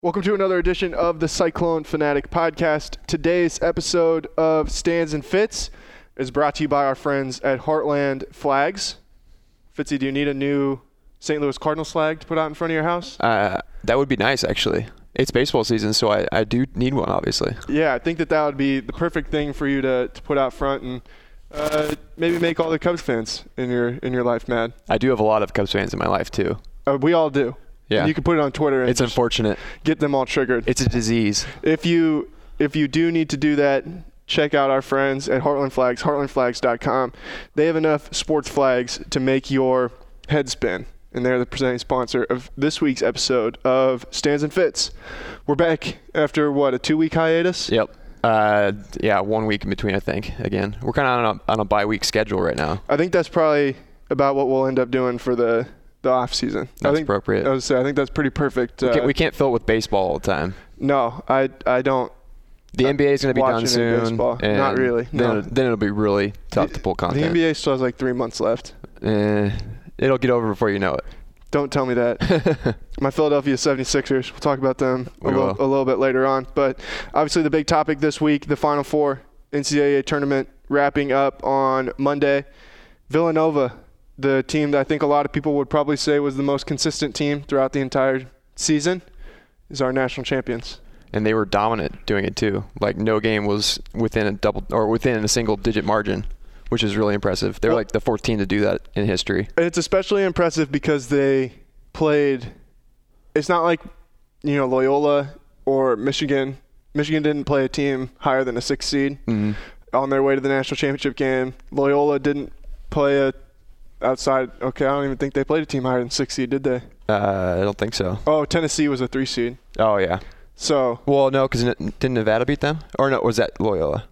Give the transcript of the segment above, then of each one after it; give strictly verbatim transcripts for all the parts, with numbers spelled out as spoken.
Welcome to another edition of the Cyclone Fanatic Podcast. Today's episode of Stands and Fits is brought to you by our friends at Heartland Flags. Fitzy, do you need a new Saint Louis Cardinals flag to put out in front of your house? Uh, that would be nice, actually. It's baseball season, so I, I do need one, obviously. Yeah, I think that that would be the perfect thing for you to, to put out front and uh, maybe make all the Cubs fans in your in your life mad. I do have a lot of Cubs fans in my life, too. Uh, we all do. Yeah. And you can put it on Twitter and it's unfortunate. Get them all triggered. It's a disease. If you if you do need to do that, check out our friends at Heartland Flags, heartland flags dot com. They have enough sports flags to make your head spin, and they're the presenting sponsor of this week's episode of Stands and Fits. We're back after, what, a two-week hiatus? Yep. Uh, yeah, one week in between, I think, again. We're kind of on a, on a bye-week schedule right now. I think that's probably about what we'll end up doing for the – the off season. That's I think, appropriate. I, was say, I think that's pretty perfect. We can't, uh, we can't fill it with baseball all the time. No, I I don't. The N B A is going to be done soon. Baseball. Not really. Then, no. it'll, then it'll be really tough the, to pull content. The N B A still has like three months left. Eh, it'll get over before you know it. Don't tell me that. My Philadelphia seventy-sixers, we'll talk about them a we little, will. a little bit later on. But obviously the big topic this week, the Final Four N C double A tournament wrapping up on Monday. Villanova, the team that I think a lot of people would probably say was the most consistent team throughout the entire season, is our national champions. And they were dominant doing it too. Like no game was within a double or within a single digit margin, which is really impressive. They're well, like the fourth team to do that in history. It's especially impressive because they played – it's not like, you know, Loyola or Michigan. Michigan didn't play a team higher than a sixth seed Mm-hmm. on their way to the national championship game. Loyola didn't play a outside – okay, I don't even think they played a team higher than six seed, did they? Uh, I don't think so. Oh, Tennessee was a three seed. Oh, yeah. So – Well, no, because didn't Nevada beat them? Or no, was that Loyola?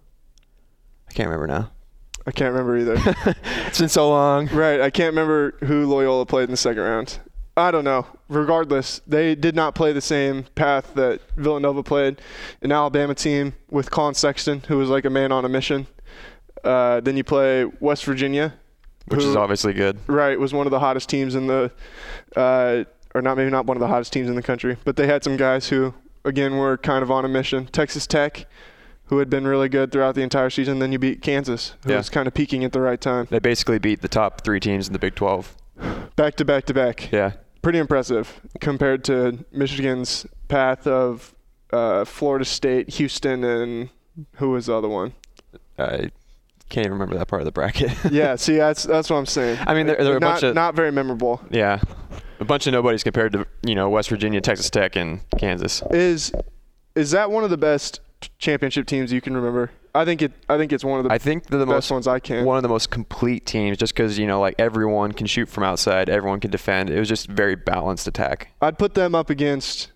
I can't remember now. I can't remember either. It's been so long. Right. I can't remember who Loyola played in the second round. I don't know. Regardless, they did not play the same path that Villanova played. An Alabama team with Colin Sexton, who was like a man on a mission. Uh, then you play West Virginia. Which who, is obviously good. Right. Was one of the hottest teams in the uh, – or not maybe not one of the hottest teams in the country. But they had some guys who, again, were kind of on a mission. Texas Tech, who had been really good throughout the entire season. Then you beat Kansas, who yeah. was kind of peaking at the right time. They basically beat the top three teams in the Big twelve. Back to back to back. Yeah. Pretty impressive compared to Michigan's path of uh, Florida State, Houston, and who was the other one? I can't even remember that part of the bracket. Yeah, see, that's that's what I'm saying. I mean, they're, they're a not, bunch of not very memorable. Yeah, a bunch of nobodies compared to you know West Virginia, Texas Tech, and Kansas. Is is that one of the best championship teams you can remember? I think it. I think it's one of the. I think they're the best most ones I can. One of the most complete teams, just because you know, like everyone can shoot from outside, everyone can defend. It was just very balanced attack. I'd put them up against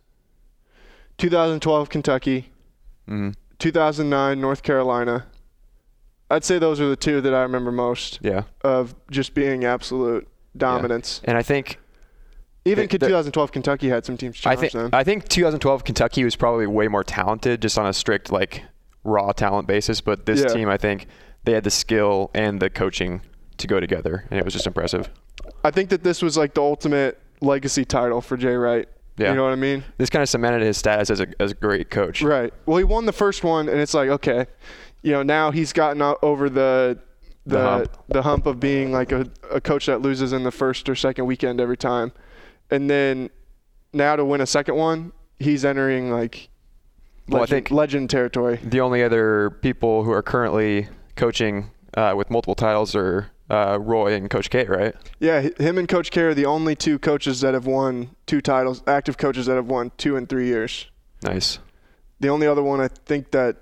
two thousand twelve Kentucky, mm-hmm. two thousand nine North Carolina. I'd say those are the two that I remember most. Yeah. Of just being absolute dominance. Yeah. And I think even the, the, twenty twelve Kentucky had some teams challenge I think them. I think twenty twelve Kentucky was probably way more talented, just on a strict like raw talent basis. But this yeah. team, I think, they had the skill and the coaching to go together, and it was just impressive. I think that this was like the ultimate legacy title for Jay Wright. Yeah. You know what I mean? This kind of cemented his status as a as a great coach. Right. Well, he won the first one, and it's like, okay, you know, now he's gotten over the the the hump, the hump of being like a, a coach that loses in the first or second weekend every time. And then now to win a second one, he's entering like well, legend, I think legend territory. The only other people who are currently coaching uh, with multiple titles are uh, Roy and Coach K, right? Yeah, him and Coach K are the only two coaches that have won two titles, active coaches that have won two in three years. Nice. The only other one I think that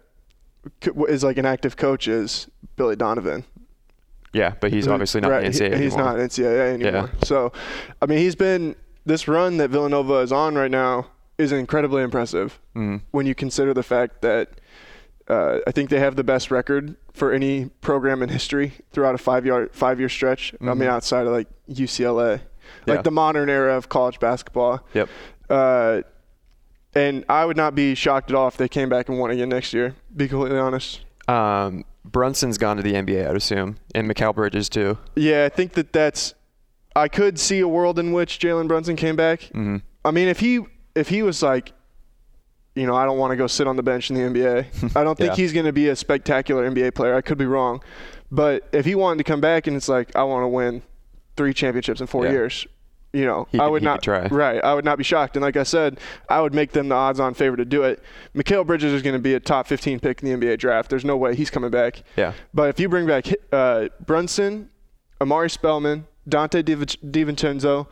is like an active coach is Billy Donovan. Yeah, but he's obviously not right. in the N C double A He's anymore. not in N C double A anymore. Yeah. So, I mean, he's been – this run that Villanova is on right now is incredibly impressive mm. when you consider the fact that uh, I think they have the best record for any program in history throughout a five-year five-year stretch. Mm-hmm. I mean, outside of, like, U C L A. Like yeah. the modern era of college basketball. Yep. Uh, and I would not be shocked at all if they came back and won again next year, to be completely honest. Um, Brunson's gone to the N B A, I'd assume, and Mikal Bridges too. Yeah, I think that that's – I could see a world in which Jalen Brunson came back. Mm-hmm. I mean, if he if he was like you know, I don't want to go sit on the bench in the N B A. I don't think Yeah. he's going to be a spectacular N B A player. I could be wrong. But if he wanted to come back and it's like, I want to win three championships in four Yeah. years, you know, He I could- would he not could try. Right. I would not be shocked. And like I said, I would make them the odds-on favorite to do it. Mikal Bridges is going to be a top fifteen pick in the N B A draft. There's no way he's coming back. Yeah. But if you bring back uh, Brunson, Amari Spellman, Dante Div- DiVincenzo,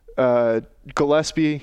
uh, Gillespie,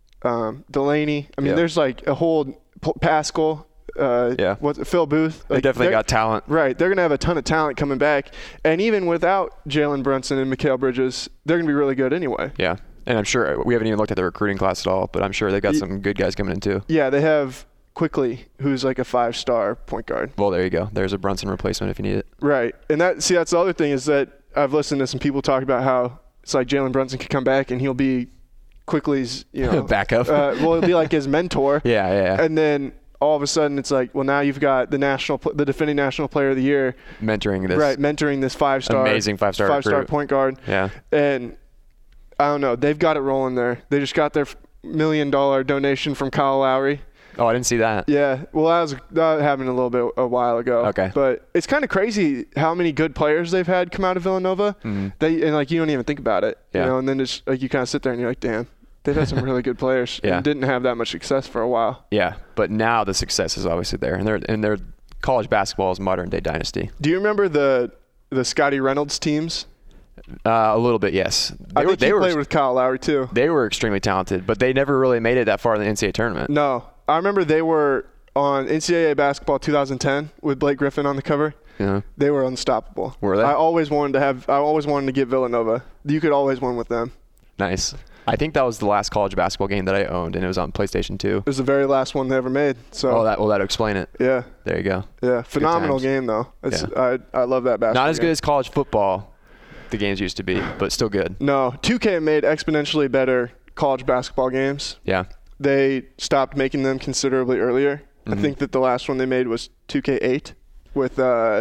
um, Delaney. I mean, Yeah. there's like a whole P- Pascal. Uh, Yeah. What's Phil Booth? They Like, definitely they're- got talent. Right. They're going to have a ton of talent coming back. And even without Jalen Brunson and Mikal Bridges, they're going to be really good anyway. Yeah. And I'm sure we haven't even looked at the recruiting class at all, but I'm sure they've got Ye- some good guys coming in too. Yeah, they have Quickly, who's like a five-star point guard. Well, there you go. There's a Brunson replacement if you need it. Right. And that see, that's the other thing is that I've listened to some people talk about how it's like Jalen Brunson could come back and he'll be Quickly's, you know, Backup. Uh, well, he'll be like his mentor. Yeah, yeah, yeah. And then all of a sudden it's like, well, now you've got the national, pl- the defending national player of the year, Mentoring this. right, mentoring this five-star, Amazing five-star five-star recruit. point guard. Yeah. And I don't know, they've got it rolling there. They just got their f- million-dollar donation from Kyle Lowry. Oh, I didn't see that. Yeah, well, that was that happened a little bit a while ago. Okay. But it's kind of crazy how many good players they've had come out of Villanova. Mhm. They and like you don't even think about it, Yeah. you know. And then just like you kind of sit there and you're like, damn, they've had some really good players. Yeah. And didn't have that much success for a while. Yeah, but now the success is obviously there, and their and their college basketball is modern day dynasty. Do you remember the the Scotty Reynolds teams? Uh, a little bit, yes. They I were think they he were played with Kyle Lowry too. they were extremely talented, but they never really made it that far in the N C double A tournament. No, I remember they were on N C double A basketball two thousand ten with Blake Griffin on the cover. Yeah. They were unstoppable. Were they? I always wanted to have. I always wanted to get Villanova. You could always win with them. Nice. I think that was the last college basketball game that I owned, and it was on PlayStation two. It was the very last one they ever made. So Oh, that well, that'll explain it. yeah, There you go. yeah, phenomenal times. game though. It's, Yeah. I I love that basketball. Not as game. good as college football, the games used to be, but still good. No, two K made exponentially better college basketball games. Yeah. They stopped making them considerably earlier. Mhm. I think that the last one they made was two K eight with uh,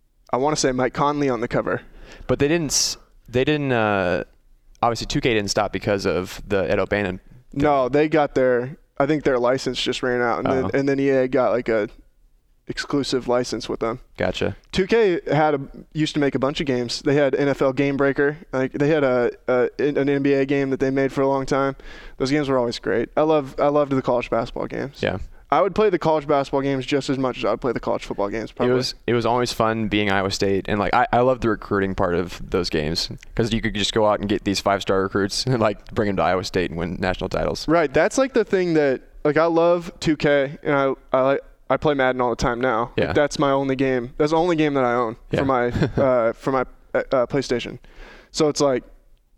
I want to say Mike Conley on the cover. But they didn't. s- They didn't. Uh, obviously, two K didn't stop because of the Ed O'Bannon. No, they got their. I think their license just ran out, and Oh. then and then E A got like a exclusive license with them. Gotcha. two K had a, used to make a bunch of games. They had N F L Game Breaker. Like they had a, a an N B A game that they made for a long time. Those games were always great. I love I loved the college basketball games. Yeah. I would play the college basketball games just as much as I would play the college football games. Probably. It was it was always fun being Iowa State, and like I, I love the recruiting part of those games because you could just go out and get these five star recruits and like bring them to Iowa State and win national titles. Right. That's like the thing that like I love two K and I I like I play Madden all the time now. Yeah. Like, that's my only game. That's the only game that I own Yeah. for my uh, for my uh, PlayStation. So it's like,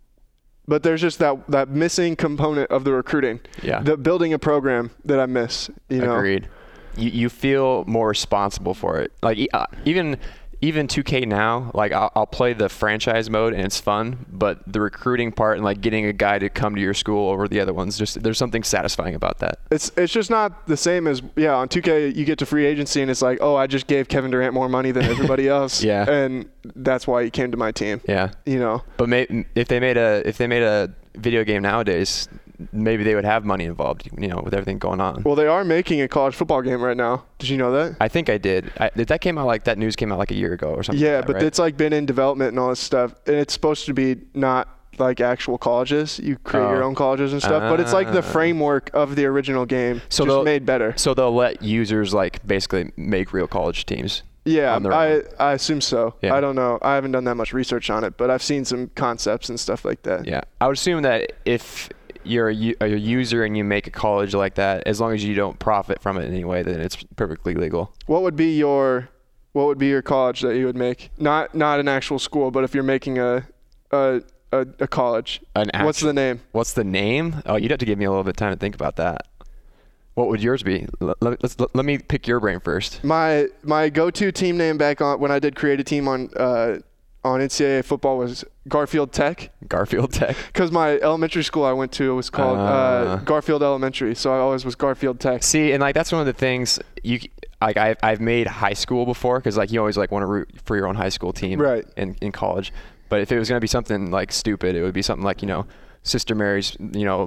but there's just that that missing component of the recruiting. Yeah. The building a program that I miss. You know. Agreed. You you feel more responsible for it. Like e- uh, even even two K now, like I'll, I'll play the franchise mode and it's fun, but the recruiting part and like getting a guy to come to your school over the other ones, just there's something satisfying about that. It's it's just not the same as yeah on two K you get to free agency and it's like, oh, I just gave Kevin Durant more money than everybody else. Yeah. And that's why he came to my team. Yeah. You know. But may, if they made a if they made a video game nowadays, maybe they would have money involved, you know, with everything going on. Well, they are making a college football game right now. Did you know that? I think I did. I, that came out like that news came out like a year ago or something. Yeah, like that, but right? it's like been in development and all this stuff, and it's supposed to be not like actual colleges. You create Oh. your own colleges and stuff, but it's like the Ah. framework of the original game, So just they'll- made better. So they'll let users like basically make real college teams. Yeah, on their I own. I assume so. Yeah. I don't know. I haven't done that much research on it, but I've seen some concepts and stuff like that. Yeah, I would assume that if you're a, u- a user and you make a college like that, as long as you don't profit from it in any way, then it's perfectly legal. What would be your what would be your college that you would make? Not not an actual school, but if you're making a a a, a college. An What's actu- the name? What's the name? Oh, you'd have to give me a little bit of time to think about that. What would yours be? Let, let, let's, let, let me pick your brain first. My my go-to team name back on when I did create a team on uh, on N C double A football was Garfield Tech, Garfield Tech. because my elementary school I went to was called uh, Uh. Garfield Elementary, so I always was Garfield Tech. See, and like that's one of the things you like. I've I've made high school before because like you always like want to root for your own high school team, Right. In in college, but if it was gonna be something like stupid, it would be something like you know Sister Mary's, you know,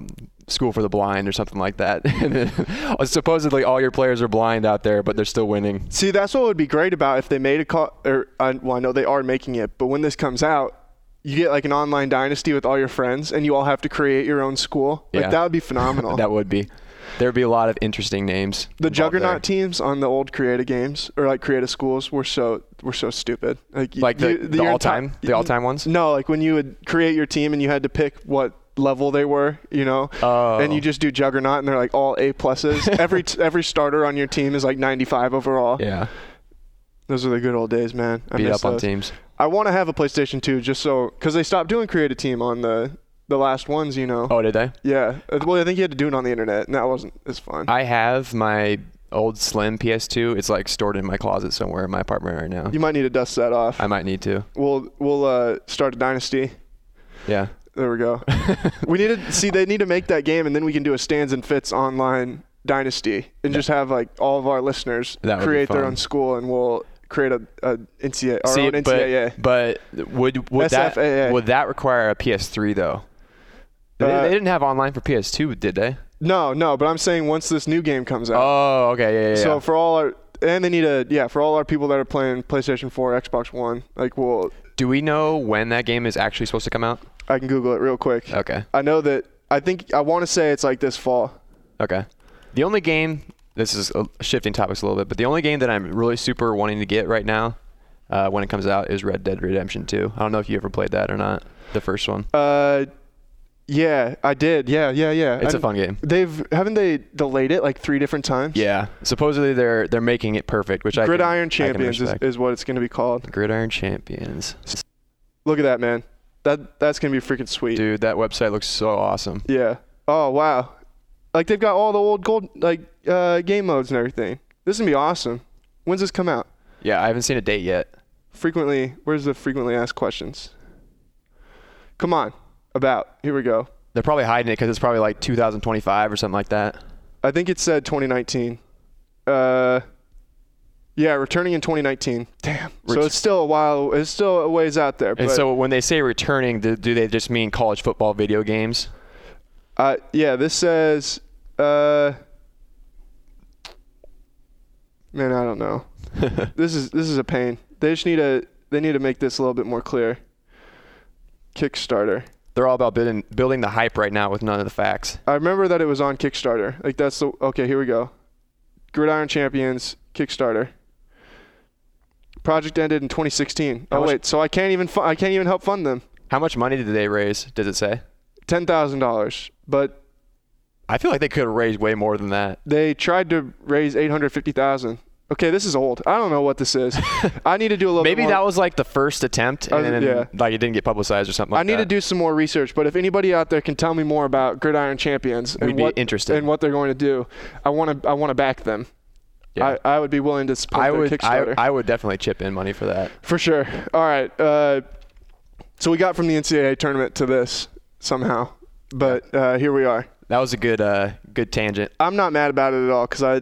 School for the Blind or something like that. And then, supposedly all your players are blind out there, but they're still winning. See, that's what would be great about if they made a call. Or uh, well, I know they are making it, but when this comes out, you get like an online dynasty with all your friends, and you all have to create your own school. Like Yeah. that would be phenomenal. That would be. There would be a lot of interesting names. The involved Juggernaut there. teams on the old Creative games or like Creative schools were so were so stupid. Like, Like the, you, the your all-time, enti- the all-time ones. No, like when you would create your team and you had to pick what level they were, you know, Oh. and you just do Juggernaut and they're like all A pluses. every every starter on your team is like ninety-five overall. Yeah. Those are the good old days, man. I Beat miss up on those. teams. I want to have a PlayStation two just so because they stopped doing Creative Team on the the last ones, you know. Oh, did they? Yeah. Uh, Well, I think you had to do it on the internet, and that wasn't as fun. I have my old slim P S two. It's like stored in my closet somewhere in my apartment right now. You might need to dust that off. I might need to. We'll we'll uh, start a dynasty. Yeah. There we go. we need to see. They need to make that game, and then we can do a Stands and Fits online dynasty, and just have like all of our listeners That would be create their fun. own school, and we'll create a, a N C A A, our See, own N C A A. But, but would would S F A A. that would that require a P S three though? They, Uh, they didn't have online for P S two, did they? No, no. But I'm saying once this new game comes out. Oh, okay, yeah, yeah. So yeah. for all our and they need a yeah for all our people that are playing PlayStation four, Xbox One, like we'll Do we know when that game is actually supposed to come out? I can Google it real quick. Okay. I know that I think I want to say it's like this fall. Okay. The only game, this is uh, shifting topics a little bit, but the only game that I'm really super wanting to get right now uh, when it comes out is Red Dead Redemption two. I don't know if you ever played that or not, the first one. Uh, yeah, I did. Yeah, yeah, yeah. It's I- a fun game. They've haven't they delayed it like three different times? Yeah. Supposedly they're they're making it perfect, which I can- Gridiron I can Champions is, respect. is what it's going to be called. Gridiron Champions. Look at that, man. That that's going to be freaking sweet. Dude, that website looks so awesome. Yeah. Oh wow. Like they've got all the old gold like uh, game modes and everything. This is gonna be awesome. When's this come out? Yeah, I haven't seen a date yet. Frequently. Where's the frequently asked questions? Come on. About. Here we go. They're probably hiding it because it's probably like two thousand twenty-five or something like that. I think it said twenty nineteen. Uh, yeah, returning in twenty nineteen. Damn. So Ret- it's still a while. It's still a ways out there. And But, so when they say returning, do, do they just mean college football video games? uh, yeah, this says. Uh, man, I don't know. this is this is a pain. They just need to they need to make this a little bit more clear. Kickstarter. They're all about building building the hype right now with none of the facts. I remember that it was on Kickstarter. Like that's the okay. Here we go. Gridiron Champions Kickstarter. Project ended in twenty sixteen. How Oh much- wait, so I can't even fu- I can't even help fund them. How much money did they raise? Does it say? Ten thousand dollars, but I feel like they could have raised way more than that. they tried to raise eight hundred fifty thousand. Okay, this is old. I don't know what this is. I need to do a little. Maybe bit more. that was like the first attempt, and Uh, then yeah. like it didn't get publicized or something like I need that. to do some more research, but if anybody out there can tell me more about Gridiron Champions We'd and be what interested. and what they're going to do, I want to I want to back them. Yeah. I, I would be willing to support I their would, I, Kickstarter. I would definitely chip in money for that. For sure. All right. Uh, so we got from the N C double A tournament to this somehow, but uh, here we are. That was a good, uh, good tangent. I'm not mad about it at all because I,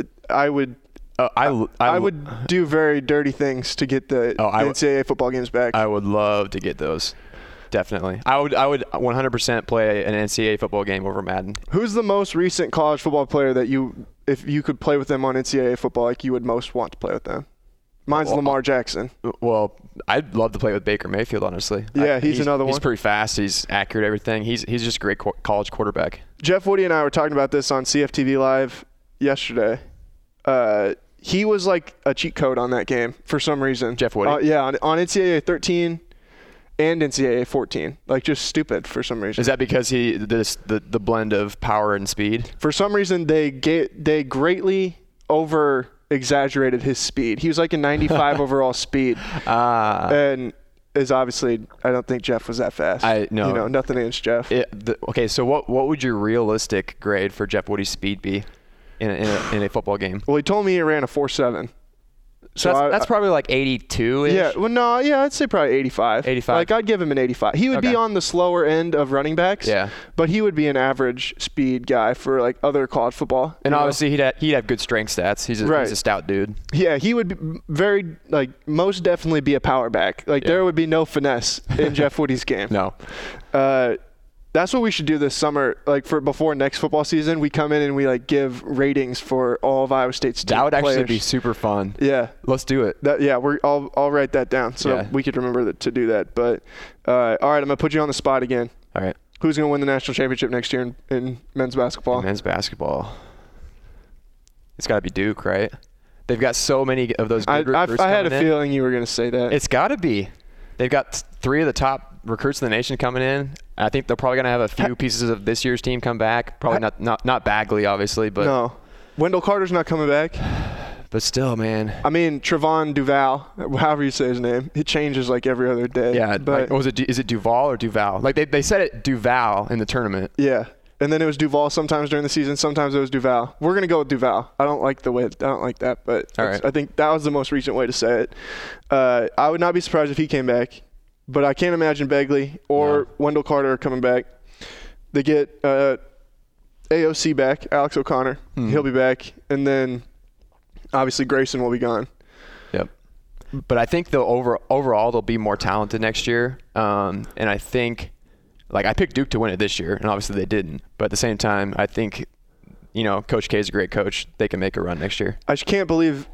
I would, Uh, I, I, I would do very dirty things to get the, Oh, I the w- N C double A football games back. I would love to get those. Definitely. I would, I would one hundred percent play an N C double A football game over Madden. Who's the most recent college football player that you, if you could play with them on N C double A football, like you would most want to play with them? Mine's Well, Lamar Jackson. Well, I'd love to play with Baker Mayfield, honestly. Yeah, I- he's another He's one. pretty fast. He's accurate, everything. He's he's just a great co- college quarterback. Jeff Woody and I were talking about this on C F T V Live yesterday. Uh, he was like a cheat code on that game for some reason. Jeff Woody? Uh, yeah, on, on N C double A thirteen and N C double A fourteen. Like just stupid for some reason. Is that because he this the, the blend of power and speed? For some reason, they get they greatly over exaggerated his speed. He was like a ninety-five overall speed, Ah. and is obviously I don't think Jeff was that fast. I- no. You know, nothing against Jeff. It, the, okay, so what what would your realistic grade for Jeff Woody's speed be in a, in a, in a football game? well, he told me he ran a four seven. So that's, I- that's probably like eighty-two-ish. Yeah, well, no, yeah, I'd say probably eighty-five. eighty-five. Like, I'd give him an eighty-five. He would be Okay. on the slower end of running backs. Yeah. But he would be an average speed guy for, like, other college football. And you know? obviously he'd have, he'd have good strength stats. He's a, Right. he's a stout dude. Yeah, he would be very, like, most definitely be a power back. Like, Yeah. there would be no finesse in Jeff Woody's game. No. Uh, That's what we should do this summer. Like for before next football season, we come in and we like give ratings for all of Iowa State's team That would players. actually be super fun. Yeah, let's do it. That yeah, we're I'll I'll write that down so Yeah. we could remember that, to do that. But uh, all right, I'm gonna put you on the spot again. All right. Who's gonna win the national championship next year in, in men's basketball? In men's basketball. It's got to be Duke, right? They've got so many of those good I, recruits I, I had a coming in. feeling you were gonna say that. It's got to be. They've got three of the top recruits in the nation coming in. I think they're probably going to have a few pieces of this year's team come back. Probably not not, not Bagley, obviously, but no. Wendell Carter's not coming back. But still, man. I mean, Trevon Duval, however you say his name, it changes like every other day. Yeah, but like, was it is it Duval or Duval? Like they, they said it Duval in the tournament. yeah. And then it was Duval sometimes during the season. Sometimes it was Duval. We're gonna go with Duval. I don't like the way. I don't like that, but All right. I think that was the most recent way to say it. Uh, I would not be surprised if he came back, but I can't imagine Begley or No. Wendell Carter coming back. They get uh, A O C back, Alex O'Connor. Hmm. He'll be back, and then obviously Grayson will be gone. Yep. But I think they'll over overall they'll be more talented next year. Um, and I think, like I picked Duke to win it this year, and obviously they didn't. But at the same time, I think, you know, Coach K is a great coach. They can make a run next year. I just can't believe.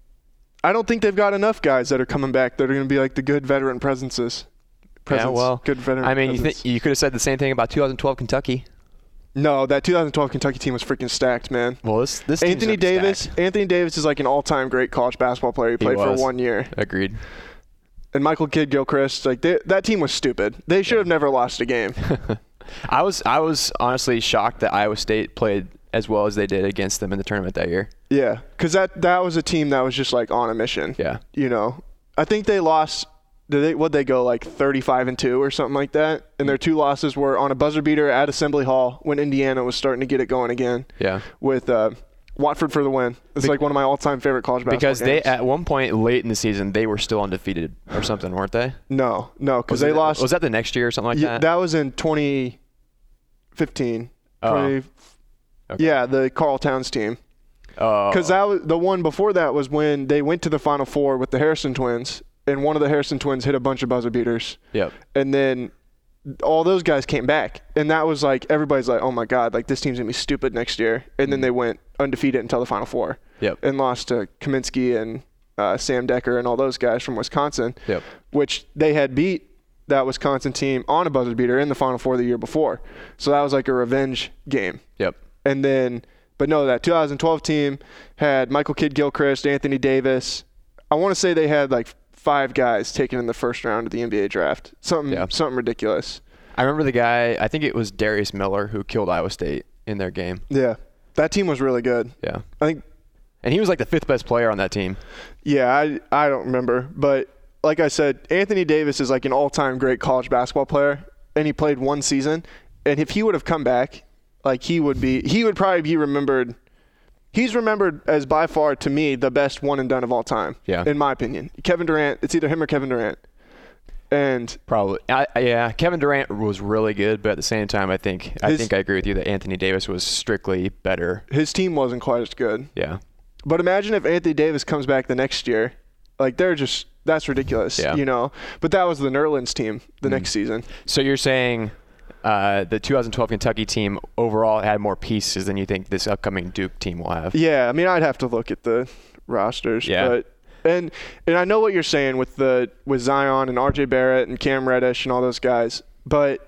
I don't think they've got enough guys that are coming back that are going to be like the good veteran presences. Presence, yeah, well, good veteran I mean, you, presence. think you could have said the same thing about two thousand twelve Kentucky. No, that two thousand twelve Kentucky team was freaking stacked, man. Well, this this team's Anthony gonna be Davis. stacked. Anthony Davis is like an all-time great college basketball player. He played for was. one year. Agreed. And Michael Kidd Gilchrist, like they, that team was stupid. They should have never lost a game. I was I was honestly shocked that Iowa State played as well as they did against them in the tournament that year. Yeah, because that that was a team that was just like on a mission. Yeah. You know, I think they lost. Did they? What they go like thirty-five and two or something like that? And their two losses were on a buzzer beater at Assembly Hall when Indiana was starting to get it going again. Yeah. With uh, Watford for the win. It's Be- like one of my all-time favorite college basketball Because they games. at one point late in the season they were still undefeated or something, weren't they? no, no, because Was they it- lost. Was that the next year or something like yeah, that? that was in twenty fifteen. Oh. twenty, Okay. Yeah, the Carl Towns team. Oh. Because that was the one before that was when they went to the Final Four with the Harrison twins, and one of the Harrison twins hit a bunch of buzzer beaters, Yep. and then all those guys came back, and that was like everybody's like, oh my god, like this team's gonna be stupid next year, and then they went undefeated until the Final Four. Yep. And lost to Kaminsky and uh, Sam Decker and all those guys from Wisconsin. Yep. Which they had beat that Wisconsin team on a buzzer beater in the Final Four the year before, so that was like a revenge game. Yep. And then, but no, that two thousand twelve team had Michael Kidd Gilchrist, Anthony Davis. I want to say they had like five guys taken in the first round of the N B A draft. Something, Yeah. something ridiculous. I remember the guy, I think it was Darius Miller who killed Iowa State in their game. Yeah, that team was really good. Yeah. I think. And he was like the fifth best player on that team. Yeah, I I don't remember, but like I said, Anthony Davis is like an all-time great college basketball player, and he played one season. And if he would have come back, like he would be, he would probably be remembered. He's remembered as by far, to me, the best one and done of all time. Yeah. In my opinion, Kevin Durant. It's either him or Kevin Durant. And Probably. I, I- yeah, Kevin Durant was really good, but at the same time, I think I His- think I agree with you that Anthony Davis was strictly better. his team wasn't quite as good. Yeah. But imagine if Anthony Davis comes back the next year. Like, they're just, that's ridiculous, Yeah. you know? But that was the Nerlens team the Mm. next season. So you're saying uh, the two thousand twelve Kentucky team overall had more pieces than you think this upcoming Duke team will have? Yeah, I mean, I'd have to look at the rosters. Yeah. But, and and I know what you're saying with the with Zion and R J Barrett and Cam Reddish and all those guys, but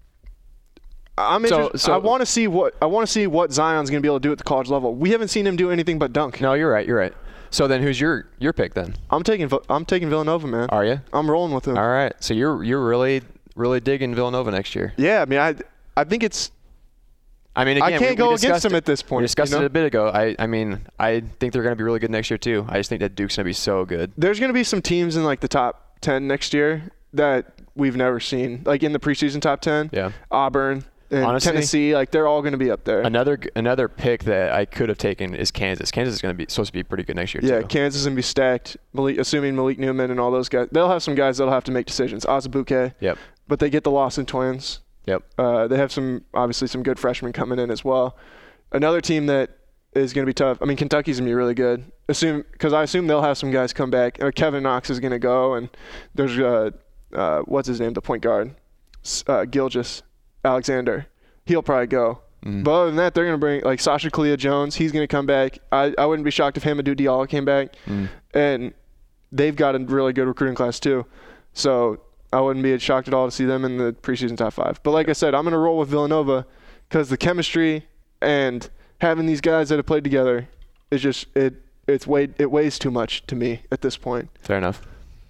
I'm So- interested. so- I want to see what I want to see what Zion's going to be able to do at the college level. We haven't seen him do anything but dunk. No, you're right. You're right. So then who's your your pick then? I'm taking Vi- I'm taking Villanova, man. Are you? I'm rolling with him. All right. So you're you're really really digging Villanova next year. Yeah, I mean, I I think it's I mean, I again, can't we, go we against discussed them it- at this point, We discussed you know? it a bit ago. I I mean, I think they're going to be really good next year too. I just think that Duke's going to be so good. there's going to be some teams in like the top ten next year that we've never seen, like in the preseason top ten. Yeah. Auburn and Honestly, Tennessee, like they're all going to be up there. Another another pick that I could have taken is Kansas. Kansas is going to be supposed to be pretty good next year Yeah, too. Kansas is going to be stacked, Malik, assuming Malik Newman and all those guys. They'll have some guys that'll have to make decisions. Azubuike, Yep. but they get the Lawson twins. Yep. Uh, they have some, obviously, some good freshmen coming in as well. Another team that is going to be tough. I mean, Kentucky's going to be really good. Assume Because I assume they'll have some guys come back. Uh, Kevin Knox is going to go, and there's, uh, uh, what's his name, the point guard? S- Uh, Gilgis. Alexander. He'll probably go. Mm. But other than that, they're going to bring like Sasha Kalia-Jones. He's going to come back. I, I wouldn't be shocked if Hamidou Diallo came back. Mm. And they've got a really good recruiting class too. So I wouldn't be shocked at all to see them in the preseason top five. But like I said, I'm going to roll with Villanova because the chemistry and having these guys that have played together is just it. It's weighed, it weighs too much to me at this point. Fair enough.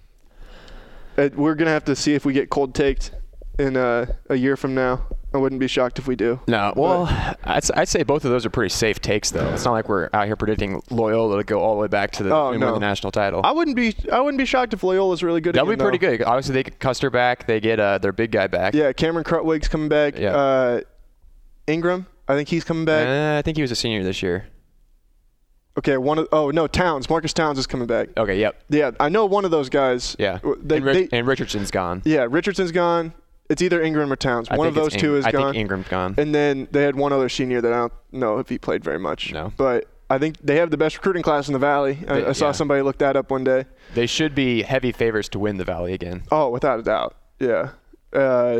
It, we're gonna have to see if we get cold taked in uh, a year from now. I wouldn't be shocked if we do. No, well, I'd, I'd say both of those are pretty safe takes, though. It's not like we're out here predicting Loyola to go all the way back to the Oh, and no. win the national title. I wouldn't be. I wouldn't be shocked if Loyola's really good. That'll again, be pretty though. good. Obviously, they get Custer back. They get uh, their big guy back. Yeah, Cameron Crutwig's coming back. Yeah. Uh, Ingram, I think he's coming back. Uh, I think he was a senior this year. Okay, one of oh no, Towns. Marcus Towns is coming back. Okay, yep. Yeah, I know one of those guys. Yeah. They, and, Ri- they, and Richardson's gone. yeah, Richardson's gone. It's either Ingram or Towns. I One of think it's those two Ing- is I gone. think Ingram's gone. And then they had one other senior that I don't know if he played very much. No. But I think they have the best recruiting class in the Valley. I, They- I saw yeah. somebody look that up one day. They should be heavy favorites to win the Valley again. Oh, without a doubt. Yeah. Uh,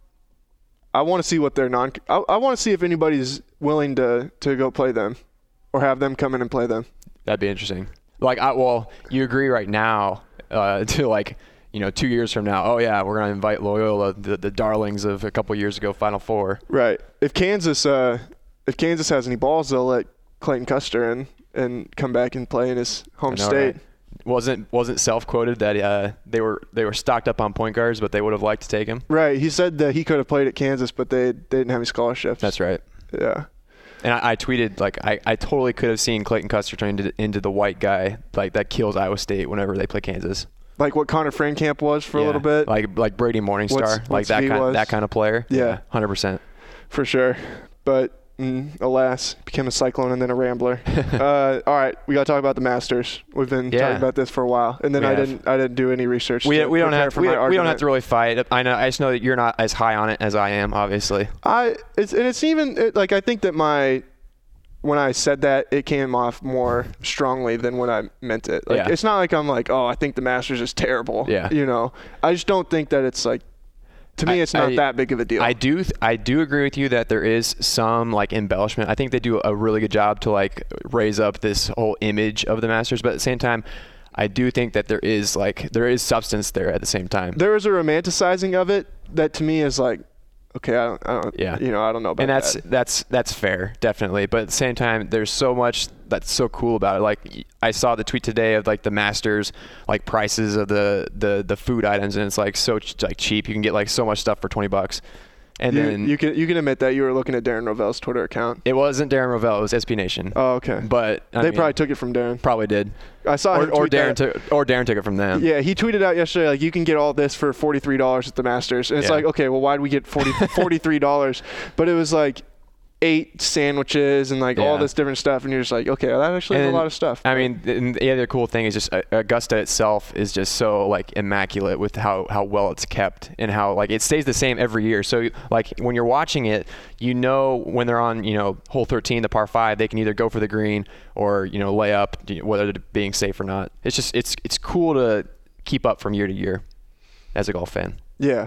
I want to see what their non. I, I want to see if anybody's willing to, to go play them, or have them come in and play them. That'd be interesting. Like, I, well, you agree right now uh, to like, you know, two years from now. Oh yeah, we're gonna invite Loyola, the, the darlings of a couple years ago, Final Four. Right. If Kansas, uh, if Kansas has any balls, they'll let Clayton Custer in and come back and play in his home I know, state. right? Wasn't wasn't self quoted that uh, they were they were stocked up on point guards, but they would have liked to take him. Right. He said that he could have played at Kansas, but they, they didn't have any scholarships. That's right. Yeah. And I, I tweeted like I, I totally could have seen Clayton Custer turn into, into the white guy like that kills Iowa State whenever they play Kansas. Like what Connor Frankamp was for Yeah. a little bit. Like like Brady Morningstar, What's- like what's that he kind was. that kind of player. Yeah. hundred percent. For sure. But mm, alas, became a Cyclone and then a Rambler. uh, all right, we got to talk about the Masters. We've been Yeah. talking about this for a while, and then We I have. didn't I didn't do any research. We, to we don't prepare have for we, my we don't argument. have to really fight. I know I just know that you're not as high on it as I am, obviously. I it's and it's even it, like I think that my when I said that, it came off more strongly than when I meant it. Like Yeah. it's not like I'm like, oh, I think the Masters is terrible. Yeah. You know, I just don't think that it's like. To me, I- it's not I- that big of a deal. I do th- I do agree with you that there is some like embellishment. I think they do a really good job to like raise up this whole image of the Masters, but at the same time, I do think that there is like there is substance there at the same time. There is a romanticizing of it that to me is like, okay, I don't, I don't Yeah. you know, I don't know about and that's that. that's that's fair, definitely. But at the same time, there's so much that's so cool about it. Like I saw the tweet today of like the Masters like prices of the the the food items, and it's like so ch- like cheap. You can get like so much stuff for twenty bucks. And You, then you can you can admit that you were looking at Darren Rovell's Twitter account. it wasn't Darren Rovell, it was S B Nation. Oh, okay. But I they mean, probably took it from Darren. probably did. I saw Or, him or tweet Darren that. took or Darren took it from them. Yeah, he tweeted out yesterday like you can get all this for forty-three dollars at the Masters, and it's Yeah. like, okay, well, why did we get forty, forty-three dollars? But it was like eight sandwiches and like all Yeah. this different stuff, and you're just like, okay, well, that actually is a And, lot of stuff. I mean, the, the other cool thing is just uh, Augusta itself is just so like immaculate with how, how well it's kept and how like it stays the same every year. So like when you're watching it, you know when they're on you know hole thirteen, the par five, they can either go for the green or you know lay up, you know, whether they're being safe or not. It's just it's it's cool to keep up from year to year as a golf fan. Yeah.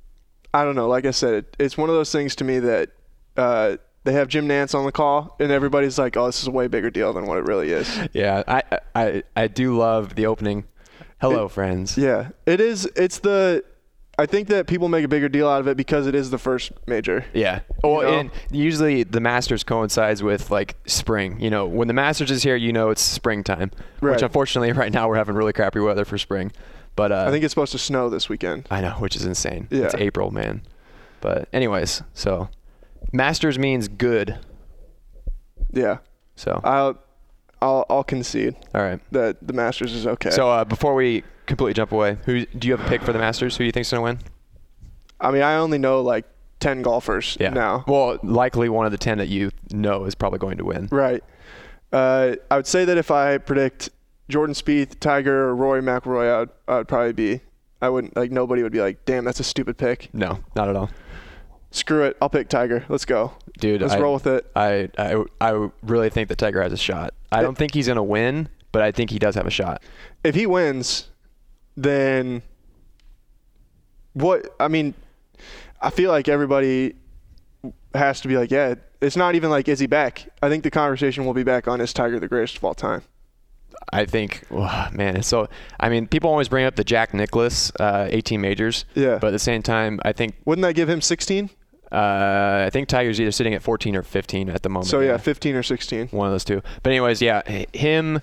I don't know. Like I said, it, it's one of those things to me that uh, they have Jim Nantz on the call, and everybody's like, oh, this is a way bigger deal than what it really is. Yeah, I I I do love the opening. Hello, It- friends. Yeah. It is. It's the – I think that people make a bigger deal out of it because it is the first major. Yeah. Well, know? and usually the Masters coincides with like spring. You know, when the Masters is here, you know it's springtime. Right. Which unfortunately, right now we're having really crappy weather for spring. But uh, I think it's supposed to snow this weekend. I know, which is insane. Yeah. It's April, man. But anyways, so Masters means good. Yeah. So I'll I'll I'll concede all right. that the Masters is okay. So uh, before we completely jump away, who do you have a pick for the Masters? Who do you think's gonna win? I mean, I only know like ten golfers Yeah. now. Well, likely one of the ten that you know is probably going to win. Right. Uh, I would say that if I predict Jordan Spieth, Tiger, or Rory McIlroy, I would, I would probably be. I wouldn't like. Nobody would be like, "Damn, that's a stupid pick." No, not at all. Screw it. I'll pick Tiger. Let's go, Dude. Let's I, roll with it. I, I I really think that Tiger has a shot. I don't think he's gonna win, but I think he does have a shot. If he wins, then what? I mean, I feel like everybody has to be like, yeah, it's not even like, is he back? I think the conversation will be back on, is Tiger the greatest of all time? I think, oh, man, it's so, I mean, people always bring up the Jack Nicklaus uh, eighteen majors. Yeah. But at the same time, I think. Wouldn't that give him sixteen? Uh, I think Tiger's either sitting at fourteen or fifteen at the moment. So, yeah, yeah, fifteen or sixteen. One of those two. But anyways, yeah, him,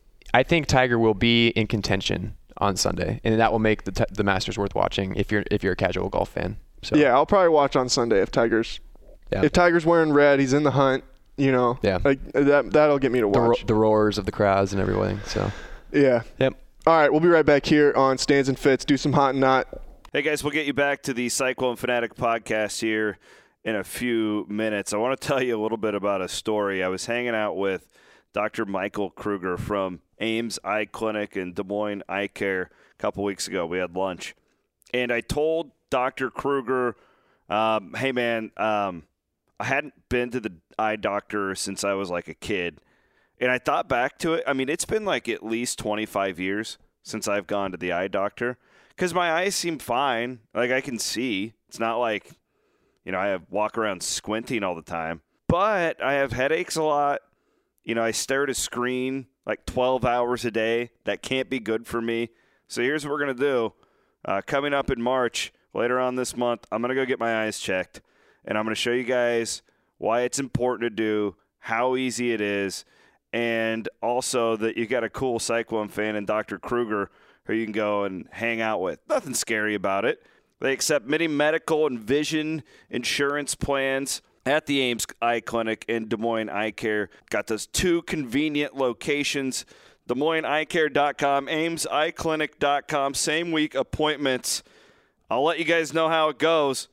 I think Tiger will be in contention on Sunday, and that will make the t- the Masters worth watching if you're if you're a casual golf fan. So. Yeah, I'll probably watch on Sunday if Tiger's yeah. if Tiger's wearing red, he's in the hunt. You know, yeah, like that that'll get me to watch. The, ro- the roars of the crowds and everything. So, yeah. Yep. All right, we'll be right back here on Stands and Fits. Do some hot and not. Hey guys, we'll get you back to the Cyclone Fanatic podcast here in a few minutes. I want to tell you a little bit about a story. I was hanging out with Doctor Michael Kruger from Ames Eye Clinic and Des Moines Eye Care a couple weeks ago. We had lunch, and I told Doctor Kruger, um, hey man, um, I hadn't been to the eye doctor since I was like a kid. And I thought back to it. I mean, it's been like at least twenty-five years since I've gone to the eye doctor because my eyes seem fine. Like I can see. It's not like, you know, I have walk around squinting all the time, but I have headaches a lot. You know, I stare at a screen like twelve hours a day. That can't be good for me. So here's what we're going to do. Uh, coming up in March, later on this month, I'm going to go get my eyes checked. And I'm going to show you guys why it's important to do, how easy it is, and also that you got a cool Cyclone fan and Doctor Kruger who you can go and hang out with. Nothing scary about it. They accept many medical and vision insurance plans at the Ames Eye Clinic and Des Moines Eye Care. Got those two convenient locations, Des Moines Eye Care dot com, Ames Eye Clinic dot com, same week appointments. I'll let you guys know how it goes.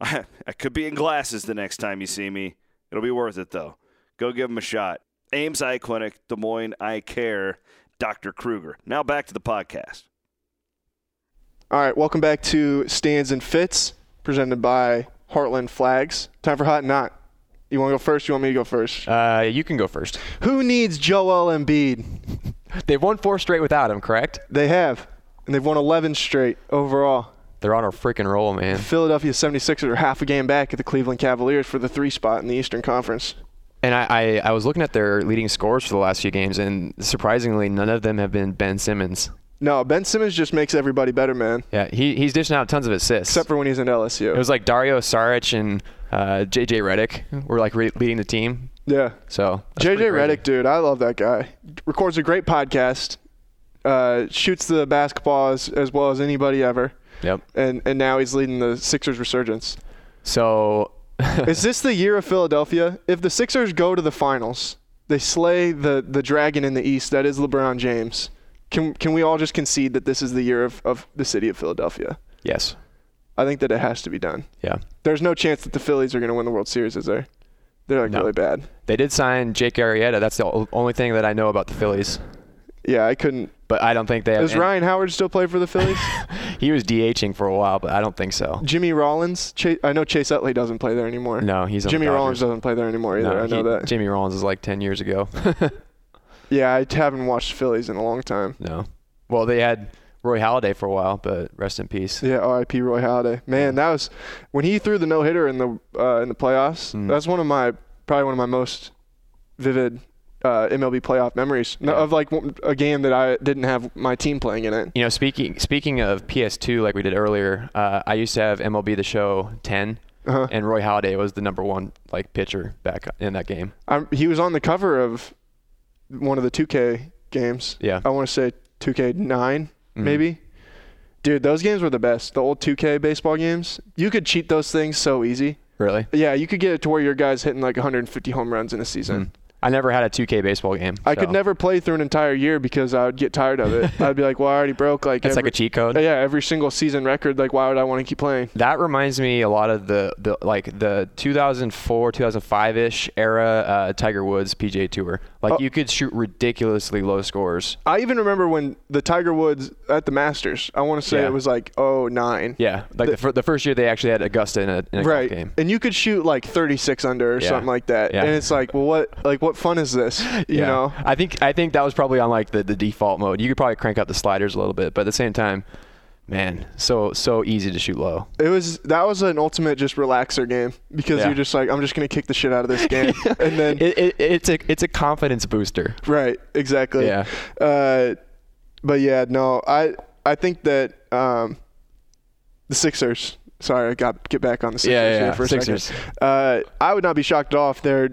I could be in glasses the next time you see me. It'll be worth it, though. Go give them a shot. Ames Eye Clinic, Des Moines Eye Care, Doctor Kruger. Now back to the podcast. All right, welcome back to Stands and Fits, presented by Heartland Flags. Time for hot and not. You want to go first? You want me to go first? Uh, you can go first. Who needs Joel Embiid? They've won four straight without him, correct? They have, and they've won eleven straight overall. They're on a freaking roll, man. Philadelphia seventy-sixers are half a game back at the Cleveland Cavaliers for the three spot in the Eastern Conference. And I, I, I was looking at their leading scores for the last few games, and surprisingly, none of them have been Ben Simmons. No, Ben Simmons just makes everybody better, man. Yeah, he he's dishing out tons of assists. Except for when he's in L S U. It was like Dario Saric and uh, J J Redick were like re- leading the team. Yeah. So J J Redick, dude, I love that guy. Records a great podcast. Uh, shoots the basketball as, as well as anybody ever. Yep. And and now he's leading the Sixers resurgence. So is this the year of Philadelphia? If the Sixers go to the finals, they slay the, the dragon in the East, that is LeBron James. Can can we all just concede that this is the year of, of the city of Philadelphia? Yes. I think that it has to be done. Yeah. There's no chance that the Phillies are going to win the World Series, is there? They're like no. really bad. They did sign Jake Arrieta. That's the only thing that I know about the Phillies. Yeah, I couldn't. But I don't think they have. Does any- Ryan Howard still play for the Phillies? He was DHing for a while, but I don't think so. Jimmy Rollins? Chase, I know Chase Utley doesn't play there anymore. No, he's on Jimmy the Rollins doesn't play there anymore either. No, I know he, that. Jimmy Rollins is like ten years ago. Yeah, I haven't watched Phillies in a long time. No. Well, they had Roy Halladay for a while, but rest in peace. Yeah, R I P Roy Halladay. Man, that was when he threw the no hitter in the uh, in the playoffs. Mm. That's one of my probably one of my most vivid uh, M L B playoff memories yeah. of like a game that I didn't have my team playing in it. You know, speaking speaking of P S two, like we did earlier, uh, I used to have M L B The Show ten, uh-huh. and Roy Halladay was the number one like pitcher back in that game. Um, he was on the cover of one of the two K games. Yeah, I want to say two K nine, mm-hmm. maybe. Dude, those games were the best. The old two K baseball games. You could cheat those things so easy. Really? Yeah, you could get it to where your guy's hitting like one hundred fifty home runs in a season. Mm. I never had a two K baseball game. I so. could never play through an entire year because I would get tired of it. I'd be like, well, I already broke like That's every, like a cheat code? Yeah, every single season record. Like, why would I want to keep playing? That reminds me a lot of the, the like the two thousand four, two thousand five-ish era uh, Tiger Woods P G A Tour. Like, oh. you could shoot ridiculously low scores. I even remember when the Tiger Woods at the Masters, I want to say yeah. it was like oh nine. Yeah, like the, the, the first year they actually had Augusta in a, in a right. golf game. And you could shoot like thirty-six under or yeah. something like that. Yeah. And it's like, well, what like what fun is this? You yeah. know? I think I think that was probably on like the, the default mode. You could probably crank up the sliders a little bit, but at the same time, Man, so so easy to shoot low. It was that was an ultimate just relaxer game because Yeah. you're just like, I'm just gonna kick the shit out of this game, and then It, it, it's a it's a confidence booster. right, exactly. Yeah. Uh, but yeah, no, I I think that um, the Sixers. Sorry, I got get back on the Sixers Yeah, yeah, here yeah. for a Sixers. second. Uh, I would not be shocked at all if they're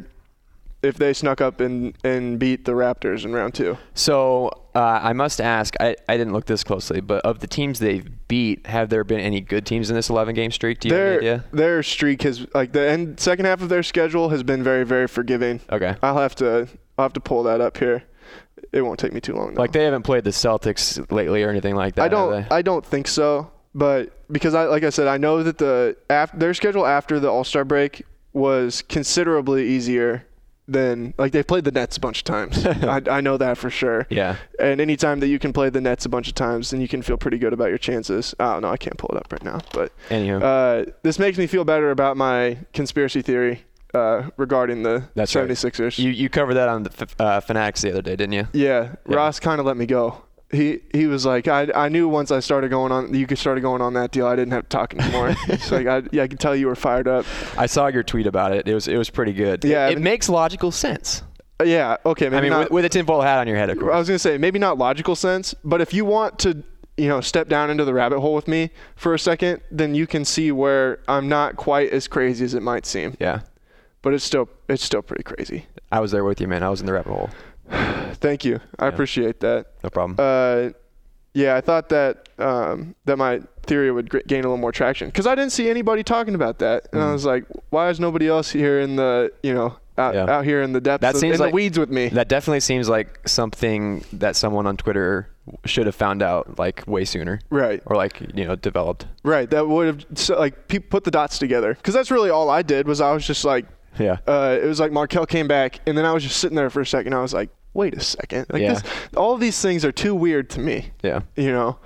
if they snuck up and, and beat the Raptors in round two. So uh, I must ask, I, I didn't look this closely, but of the teams they've beat, have there been any good teams in this eleven-game streak? Do you Their have any idea? their streak has like the end second half of their schedule has been very very forgiving. Okay. I'll have to I'll have to pull that up here. It won't take me too long. Though. Like they haven't played the Celtics lately or anything like that. I don't have they? I don't think so, but because I like I said I know that the af- their schedule after the All-Star break was considerably easier than like they played the Nets a bunch of times. I, I know that for sure. Yeah. And anytime that you can play the Nets a bunch of times, then you can feel pretty good about your chances. I don't know. I can't pull it up right now, but Anywho. uh, this makes me feel better about my conspiracy theory uh, regarding the That's right. seventy-sixers. You you covered that on the F- uh, Fanatics the other day, didn't you? Yeah, Yeah. Ross kind of let me go. He he was like, I I knew once I started going on, you could started going on that deal, I didn't have to talk anymore. It's like, I, yeah, I could tell you were fired up. I saw your tweet about it. It was it was pretty good. Yeah, It, I it mean- makes logical sense. Uh, yeah, okay, maybe I mean, not. with, with a tinfoil hat on your head, of I course. was gonna say maybe not logical sense, but if you want to, you know, step down into the rabbit hole with me for a second, then you can see where I'm not quite as crazy as it might seem. Yeah. But it's still it's still pretty crazy. I was there with you, man. I was in the rabbit hole. Thank you, I Yeah. appreciate that. No problem. Uh, yeah, I thought that um, that my theory would gr- gain a little more traction because I didn't see anybody talking about that, and I Mm. was like, why is nobody else here in the you know out, Yeah. out here in the depths, That of, seems in like- the weeds with me? That definitely seems like something that someone on Twitter should have found out like way sooner, Right, or like you know developed. right. That would have so, like pe- put the dots together because that's really all I did was I was just like, Yeah. uh, it was like Markelle came back, and then I was just sitting there for a second. I was like, wait a second, like Yeah. this, all of these things are too weird to me, Yeah. you know.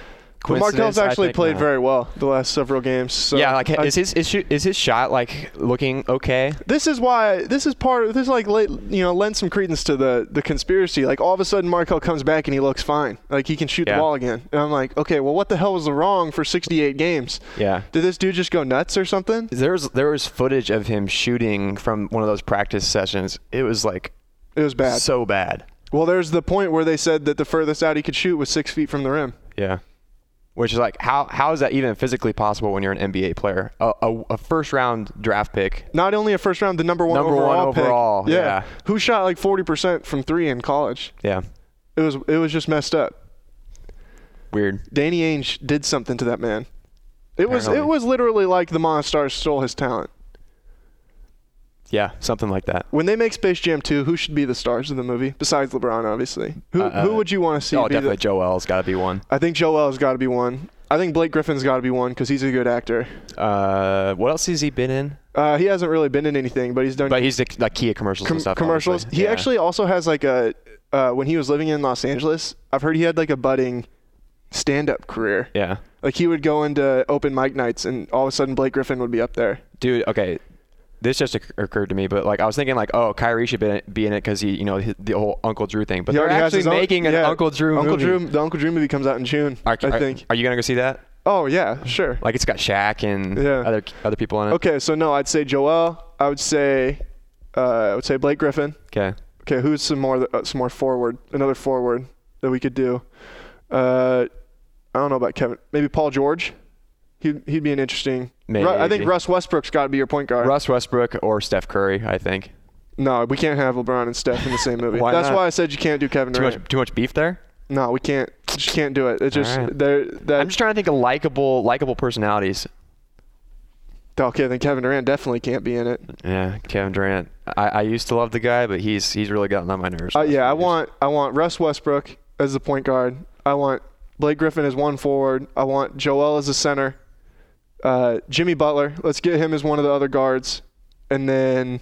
But Coincidence? Markel's I actually think played not. very well the last several games. So yeah, like I- is his is, shoot, is his shot like looking okay? This is why this is part of this like late, you know lends some credence to the the conspiracy. Like all of a sudden Markelle comes back and he looks fine. Like he can shoot Yeah. the ball again. And I'm like, okay, well what the hell was wrong for sixty-eight games? Yeah. Did this dude just go nuts or something? There was there was footage of him shooting from one of those practice sessions. It was like It was bad. so bad. Well, there's the point where they said that the furthest out he could shoot was six feet from the rim. Yeah. Which is like how how is that even physically possible when you're an N B A player? A, a, a first round draft pick. Not only a first round, the number one Number one overall pick. overall, yeah. Who shot like forty percent from three in college? Yeah. It was it was just messed up. Weird. Danny Ainge did something to that man. It was it Apparently. was literally like the Monstars stole his talent. Yeah, something like that. When they make Space Jam two, who should be the stars of the movie besides LeBron? Obviously, who Uh, who would you want to see? Oh, be definitely The, Joel's got to be one. I think Joel's got to be one. I think Blake Griffin's got to be one because he's a good actor. Uh, what else has he been in? Uh, he hasn't really been in anything, but he's done But he's the, like Kia commercials com- and stuff. commercials. obviously. He Yeah. actually also has like a uh, when he was living in Los Angeles. I've heard he had like a budding stand-up career. Yeah. Like he would go into open mic nights, and all of a sudden Blake Griffin would be up there. Dude, okay. This just occur- occurred to me, but like I was thinking, like, oh, Kyrie should be in it, be in it because he, you know, his, the whole Uncle Drew thing. But He they're already has actually his own- making an yeah, Uncle Drew Uncle movie. Drew, the Uncle Drew movie comes out in June. Are, I are- think. Are you gonna go see that? Oh yeah, sure. Like it's got Shaq and Yeah. other other people in it. Okay, so no, I'd say Joel. I would say, uh, I would say Blake Griffin. Okay. Okay, who's some more uh, some more forward? Another forward that we could do. Uh, I don't know about Kevin. Maybe Paul George. He'd he'd be an interesting. Maybe. Ru- I think Russ Westbrook's got to be your point guard. Russ Westbrook or Steph Curry, I think. No, we can't have LeBron and Steph in the same movie. Why That's not? why I said you can't do Kevin Too Durant. much too much beef there. No, we can't. Just can't do it. It just right. they're that. I'm just trying to think of likable likable personalities. Okay, then Kevin Durant definitely can't be in it. Yeah, Kevin Durant. I, I used to love the guy, but he's he's really gotten on my nerves. Uh, last yeah, I few years. want I want Russ Westbrook as the point guard. I want Blake Griffin as one forward. I want Joel as a center. Uh, Jimmy Butler, let's get him as one of the other guards, and then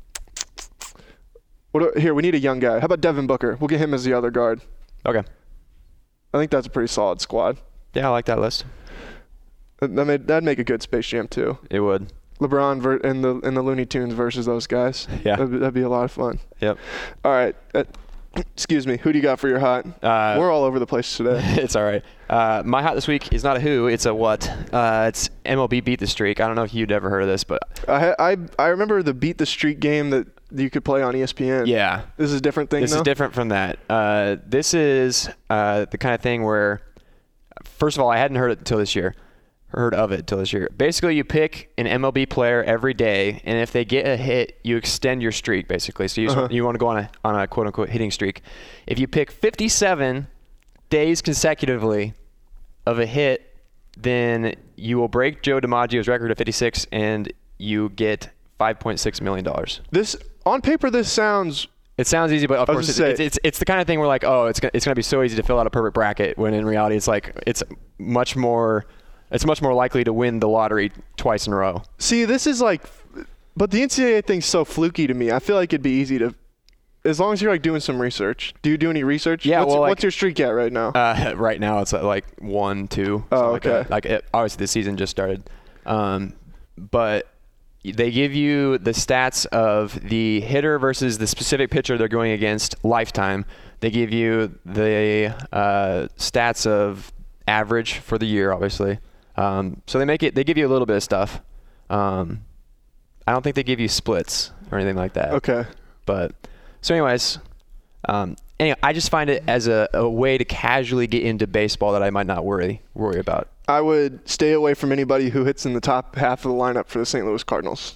what? Here we need a young guy. How about Devin Booker? We'll get him as the other guard. Okay. I think that's a pretty solid squad. Yeah, I like that list. That that made, that'd make a good Space Jam too. It would. LeBron ver- and the and the Looney Tunes versus those guys. Yeah. that'd, be- that'd be a lot of fun. Yep. All right, uh, Excuse me. Who do you got for your hot? Uh, We're all over the place today. It's all right. Uh, my hot this week is not a who, it's a what. Uh, it's M L B Beat the Streak. I don't know if you'd ever heard of this, but I I I remember the Beat the Streak game that you could play on E S P N. yeah. This is a different thing, This though? is different from that. Uh, this is uh, the kind of thing where, first of all, I hadn't heard it until this year. Heard of it until this year. Basically, you pick an M L B player every day, and if they get a hit, you extend your streak, basically. So you, Uh-huh. just, you want to go on a, on a quote-unquote hitting streak. If you pick fifty-seven days consecutively of a hit, then you will break Joe DiMaggio's record of fifty-six, and you get five point six million dollars. This, on paper, this sounds... It sounds easy, but of I course, was it's, gonna it's, say- it's it's the kind of thing where like, oh, it's gonna, it's going to be so easy to fill out a perfect bracket, when in reality, it's like it's much more, it's much more likely to win the lottery twice in a row. See, this is like... But the N C double A thing's so fluky to me. I feel like it'd be easy to... As long as you're like doing some research. Do you do any research? Yeah, What's, well, like- what's your streak at right now? Uh, right now, it's at like one, two. Oh, something like okay. that. Like it, obviously, the season just started, um, but they give you the stats of the hitter versus the specific pitcher they're going against lifetime. They give you the uh, stats of average for the year, obviously. Um, so they make it. They give you a little bit of stuff. Um, I don't think they give you splits or anything like that. Okay. But so, anyways, um, anyway, I just find it as a, a way to casually get into baseball that I might not worry worry about. I would stay away from anybody who hits in the top half of the lineup for the Saint Louis Cardinals.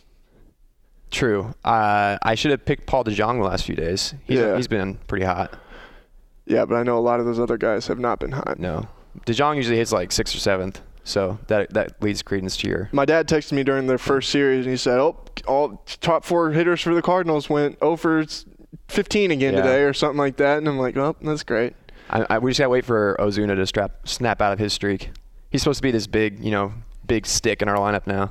True. Uh, I should have picked Paul DeJong the last few days. He's, Yeah. he's been pretty hot. Yeah, but I know a lot of those other guys have not been hot. No, DeJong usually hits like sixth or seventh, so that that leads credence to your. My dad texted me during their first series, and he said, "Oh, all top four hitters for the Cardinals went oh for fifteen again Yeah. today," or something like that. And I'm like, "Well, that's great." I, I, we just gotta wait for Ozuna to strap snap out of his streak. He's supposed to be this big, you know, big stick in our lineup now.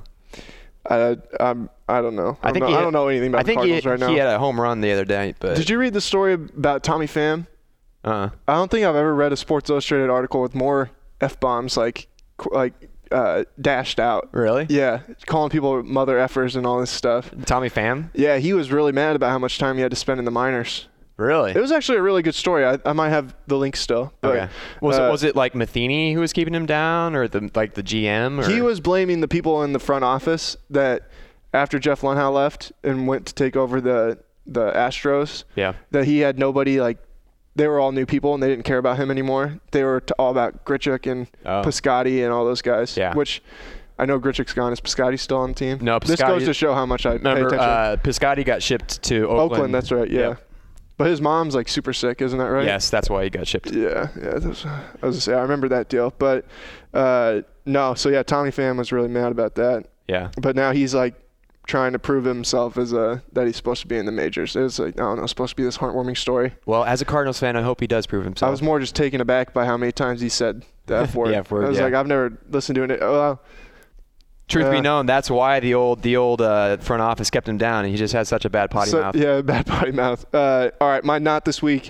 I I'm, I don't know. I, I think don't, he know. I had- don't know anything about I the think Cardinals he, right now. he had a home run the other day, but Did you read the story about Tommy Pham? Uh, I don't think I've ever read a Sports Illustrated article with more F-bombs like qu- like uh, dashed out. really? Yeah, calling people mother effers and all this stuff. Tommy Pham? Yeah, he was really mad about how much time he had to spend in the minors. Really? It was actually a really good story. I, I might have the link still. But, Okay. Was uh, it was it like Matheny who was keeping him down, or the like the G M? Or? He was blaming the people in the front office that after Jeff Lunhow left and went to take over the the Astros, Yeah. that he had nobody, like, they were all new people and they didn't care about him anymore. They were t- all about Grichuk and Oh. Piscotty and all those guys. Yeah. Which I know Grichuk's gone. Is Piscotty still on the team? No, This Piscotty- goes to show how much I pay Remember, attention. uh, Piscotty got shipped to Oakland. Oakland, that's right. Yeah. Yep. But his mom's like super sick, isn't that right? Yes, that's why he got shipped. Yeah, yeah. That was, I was gonna say I remember that deal, but uh, no. So yeah, Tommy Pham was really mad about that. Yeah. But now he's like trying to prove himself as a that he's supposed to be in the majors. It was like I don't know, supposed to be this heartwarming story. Well, as a Cardinals fan, I hope he does prove himself. I was more just taken aback by how many times he said the F word. The F word, I was yeah. like, I've never listened to it. Oh, well, Truth be uh, known, that's why the old the old uh, front office kept him down, and he just had such a bad potty so- mouth. Yeah, bad potty mouth. Uh, all right, my not this week.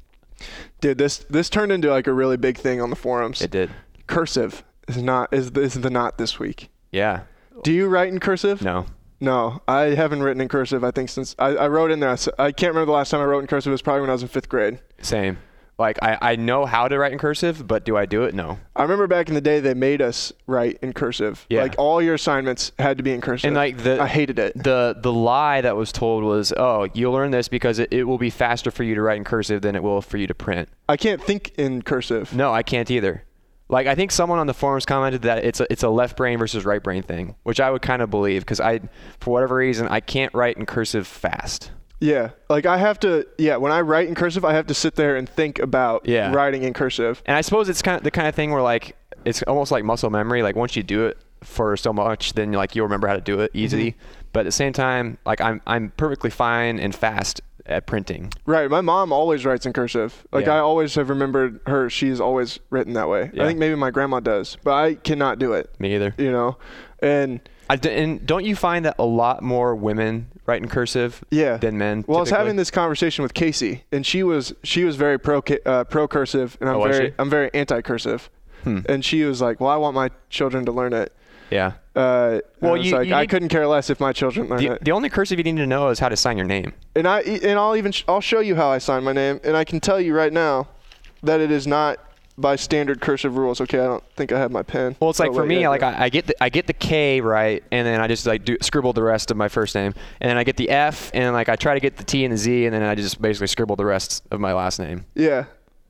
Dude, this this turned into like a really big thing on the forums. It did. Cursive is not is is the not this week. Yeah. Do you write in cursive? No. No, I haven't written in cursive. I think since I, I wrote in there. I can't remember the last time I wrote in cursive. It was probably when I was in fifth grade. Same. Like I, I know how to write in cursive, but do I do it? No. I remember back in the day they made us write in cursive. Yeah. Like all your assignments had to be in cursive. And like the I hated it. The the lie that was told was, oh, you'll learn this because it, it will be faster for you to write in cursive than it will for you to print. I can't think in cursive. No, I can't either. Like I think someone on the forums commented that it's a it's a left brain versus right brain thing, which I would kind of believe because I, for whatever reason, I can't write in cursive fast. Yeah. Like I have to. Yeah. When I write in cursive, I have to sit there and think about Yeah. writing in cursive. And I suppose it's kind of the kind of thing where like it's almost like muscle memory. Like once you do it for so much, then like you'll remember how to do it easily. Mm-hmm. But at the same time, like I'm I'm perfectly fine and fast at printing. Right. My mom always writes in cursive. Like Yeah. I always have remembered her. She's always written that way. Yeah. I think maybe my grandma does, but I cannot do it. Me either. You know, and. I d- and don't you find that a lot more women write in cursive Yeah. than men? Well, I was typically? having this conversation with Casey, and she was she was very pro ca- uh, pro cursive, and I'm Oh, was very she? I'm very anti cursive. Hmm. And she was like, "Well, I want my children to learn it." Yeah. Uh, Well, well, you, you- like, you I need- couldn't care less if my children learn The, it. the only cursive you need to know is how to sign your name. And I and I'll even sh- I'll show you how I sign my name, and I can tell you right now that it is not by standard cursive rules. Okay, I don't think I have my pen. Well, it's like Oh, for wait, me, yeah, like yeah. I, I get the I get the K right, and then I just like do scribble the rest of my first name, and then I get the F, and like I try to get the T and the Z, and then I just basically scribble the rest of my last name. Yeah.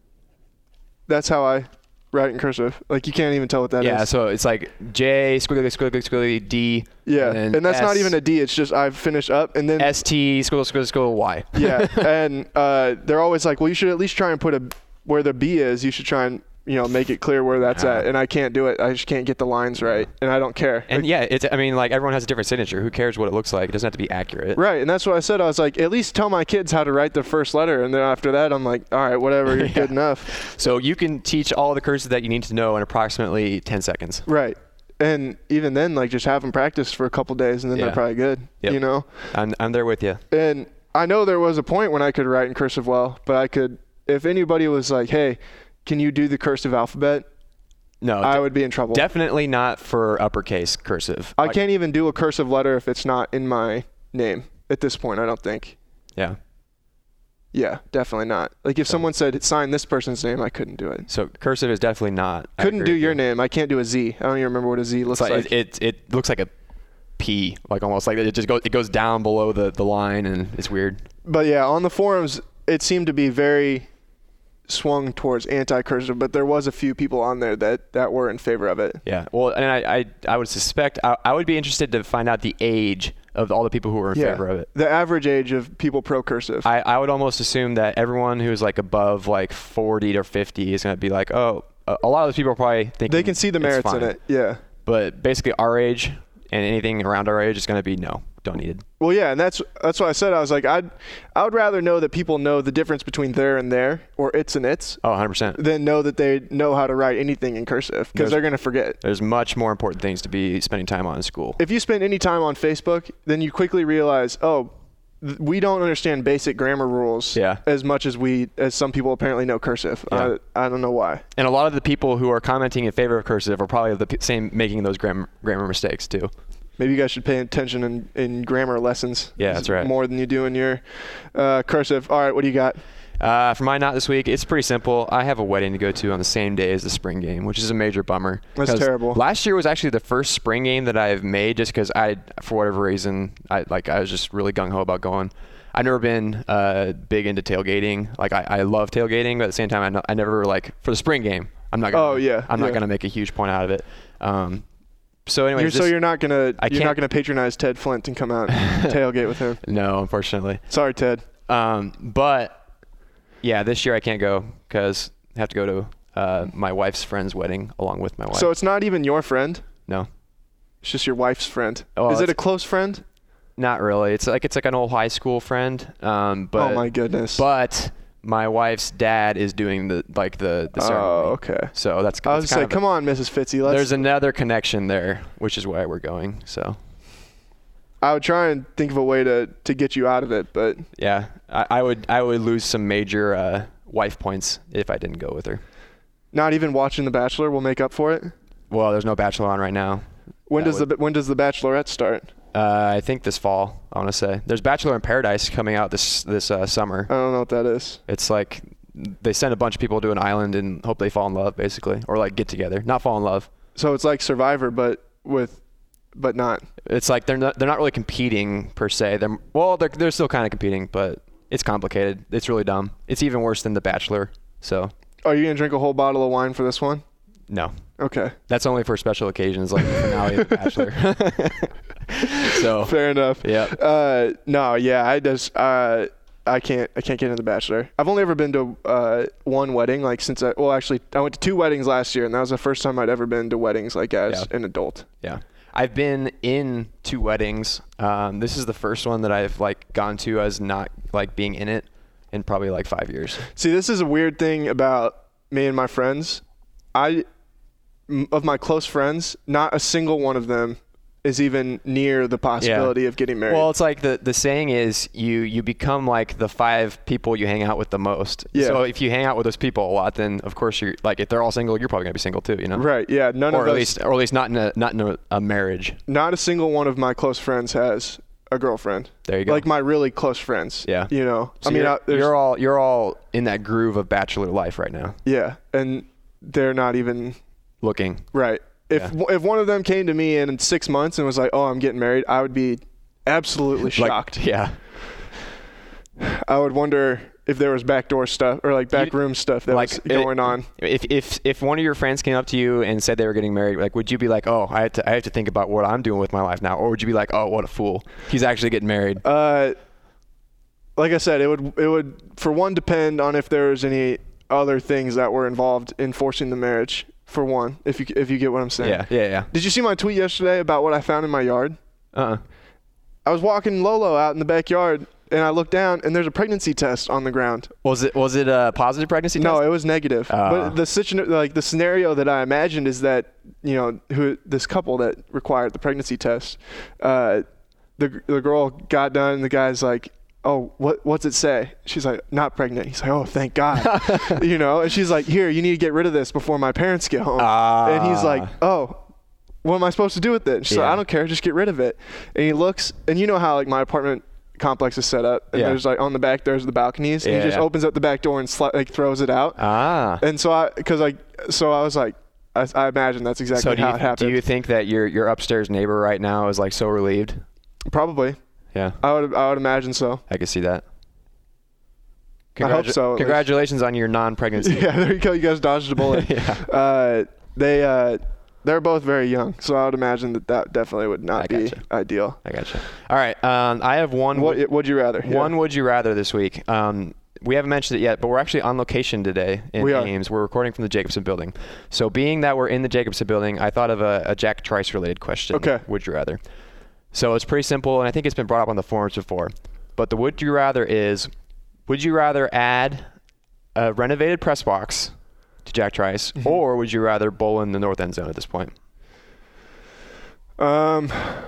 That's how I write in cursive. Like, you can't even tell what that is. Yeah, so it's like J squiggly squiggly squiggly D. Yeah, and, and, then that's S, not even a D. It's just I've finished up, and then S T squiggle squiggle squiggle Y. yeah, and uh, they're always like, well, you should at least try and put a where the B is. You should try and you know make it clear where that's Uh, at. And I can't do it. I just can't get the lines right, and I don't care. And Like, yeah, it's I mean like everyone has a different signature. Who cares what it looks like? It doesn't have to be accurate. right, and that's what I said. I was like, at least tell my kids how to write the first letter, and then after that, I'm like, all right, whatever, you're Yeah. good enough. So you can teach all the cursive that you need to know in approximately ten seconds. Right. And even then, like, just have them practice for a couple days, and then Yeah. they're probably good. Yep. You know. I'm I'm there with you. And I know there was a point when I could write in cursive well, but I could, if anybody was like, hey, can you do the cursive alphabet? No, I de- would be in trouble. definitely not for uppercase cursive. I Like- can't even do a cursive letter if it's not in my name at this point, I don't think. Yeah. Yeah, definitely not. Like, if someone said, sign this person's name, I couldn't do it. So cursive is definitely not. I Couldn't agree do with your you. name. I can't do a Z. I don't even remember what a Z looks It's like, like. It, it it looks like a P, like almost like it just goes it goes down below the, the line, and it's weird. But yeah, on the forums, it seemed to be very swung towards anti-cursive, but there was a few people on there that, that were in favor of it. Yeah. Well, and I I, I would suspect I, I would be interested to find out the age of all the people who were in favor of it. The average age of people pro cursive. I, I would almost assume that everyone who's like above like forty or fifty is going to be like, oh, a, a lot of those people are probably thinking They can see the it's merits in fine. it. Yeah. But basically, our age and anything around our age is going to be no, don't need it. Well, yeah, and that's that's what I said. I was like, I'd I would rather know that people know the difference between there and there, or it's and it's, Oh, one hundred percent. than know that they know how to write anything in cursive, because There's- they're gonna forget. There's much more important things to be spending time on in school. If you spend any time on Facebook, then you quickly realize, oh, th- we don't understand basic grammar rules Yeah. as much as we as some people apparently know cursive. Yeah. I, I don't know why. And a lot of the people who are commenting in favor of cursive are probably the p- same making those grammar grammar mistakes too. Maybe you guys should pay attention in, in grammar lessons. Yeah, that's right. More than you do in your uh, cursive. All right, what do you got? Uh, for my not this week, it's pretty simple. I have a wedding to go to on the same day as the spring game, which is a major bummer. That's 'Cause terrible. Last year was actually the first spring game that I've made, just because I, for whatever reason, I like I was just really gung ho about going. I've never been uh, big into tailgating. Like I, I love tailgating, but at the same time, I, no, I never like for the spring game. I'm not. Gonna, Oh, yeah, I'm not yeah. gonna make a huge point out of it. Um, so anyway, You're, so you're not gonna I you're can't- not gonna patronize Ted Flint and come out and tailgate with him. no, unfortunately. Sorry, Ted. Um, but yeah, this year I can't go because I have to go to uh, my wife's friend's wedding along with my wife. So it's not even your friend. no, It's just your wife's friend. Oh, Is it a it's- close friend? not really. It's like it's like an old high school friend. Um, but oh my goodness. but my wife's dad is doing the like the, the ceremony. oh, okay. So that's, I was that's gonna kind say, of come on, Missus Fitzy. a, Let's. there's another connection there, which is why we're going. So I would try and think of a way to to get you out of it, but yeah, I, I would I would lose some major uh, wife points if I didn't go with her. not even watching The Bachelor will make up for it. Well, there's no Bachelor on right now. When That does would- the when does the Bachelorette start? Uh, I think this fall. I want to say there's Bachelor in Paradise coming out this this uh, summer. I don't know what that is. It's like they send a bunch of people to an island and hope they fall in love, basically, or like get together, not fall in love. So it's like Survivor, but with, but not. It's like they're not they're not really competing per se. They're well, they're they're still kind of competing, but it's complicated. It's really dumb. It's even worse than The Bachelor. So Are you gonna drink a whole bottle of wine for this one? no, Okay. that's only for special occasions like the finale of The Bachelor. So Fair enough. yeah. Uh, no, yeah, I just uh, I can't I can't get into The Bachelor. I've only ever been to uh, one wedding, like since I well actually I went to two weddings last year, and that was the first time I'd ever been to weddings like as Yeah. an adult. Yeah. I've been in two weddings. Um, this is the first one that I've like gone to as not like being in it in probably like five years. See, this is a weird thing about me and my friends. I m- of my close friends, not a single one of them is even near the possibility yeah. of getting married. Well, it's like the, the saying is you, you become like the five people you hang out with the most. Yeah. So if you hang out with those people a lot, then of course you're like, if they're all single, you're probably gonna be single too, you know? Right. Yeah. None or of at those, least, or at least not in a, not in a, a marriage. Not a single one of my close friends has a girlfriend. There you go. Like my really close friends. Yeah. You know, So I mean, you're, I, there's- you're all, you're all in that groove of bachelor life right now. yeah. And they're not even Looking. right. If Yeah. if one of them came to me in six months and was like, "Oh, I'm getting married," I would be absolutely shocked. Like, yeah. I would wonder if there was backdoor stuff or like back You- room stuff that like was it- going on. If if if one of your friends came up to you and said they were getting married, like, would you be like, "Oh, I have to I have to think about what I'm doing with my life now," or would you be like, "Oh, what a fool, he's actually getting married"? Uh, like I said, it would it would for one depend on if there was any other things that were involved in forcing the marriage. For one, if you if you get what I'm saying. Yeah, yeah, yeah. Did you see my tweet yesterday about what I found in my yard? Uh-uh. I was walking Lolo out in the backyard, and I looked down, and there's a pregnancy test on the ground. Was it was it a positive pregnancy test? No, it was negative. Uh. But the situ- like the scenario that I imagined is that you know who this couple that required the pregnancy test, uh, the the girl got done, and the guy's like, "Oh, what what's it say?" She's like, "Not pregnant." He's like, "Oh, thank God." You know, and she's like, "Here, you need to get rid of this before my parents get home." Ah. And he's like, "Oh, what am I supposed to do with it?" And she's like, Yeah. "I don't care, just get rid of it." And he looks, and you know how like my apartment complex is set up, and Yeah. there's like on the back there's the balconies, and Yeah, he just yeah. opens up the back door and sli- like throws it out. Ah. And so I, because like, so I was like, I, I imagine that's exactly So do how you it happened. do you think that your your upstairs neighbor right now is like so relieved? Probably, Yeah, I would I would imagine so. I could see that. I hope so, at least. Congratulations on your non-pregnancy. Yeah, there you go. You guys dodged a bullet. Yeah. Uh, they uh, they're both very young, so I would imagine that that definitely would not I be gotcha. ideal. I gotcha. All right, um, I have one. What would you rather? Yeah. One would you rather this week. Um, we haven't mentioned it yet, but we're actually on location today in We are. Ames. We're recording from the Jacobson building. So being that we're in the Jacobson building, I thought of a, a Jack Trice related question. Okay. Would you rather? So it's pretty simple, and I think it's been brought up on the forums before. But the would you rather is, would you rather add a renovated press box to Jack Trice, Mm-hmm. or would you rather bowl in the north end zone at this point? Um.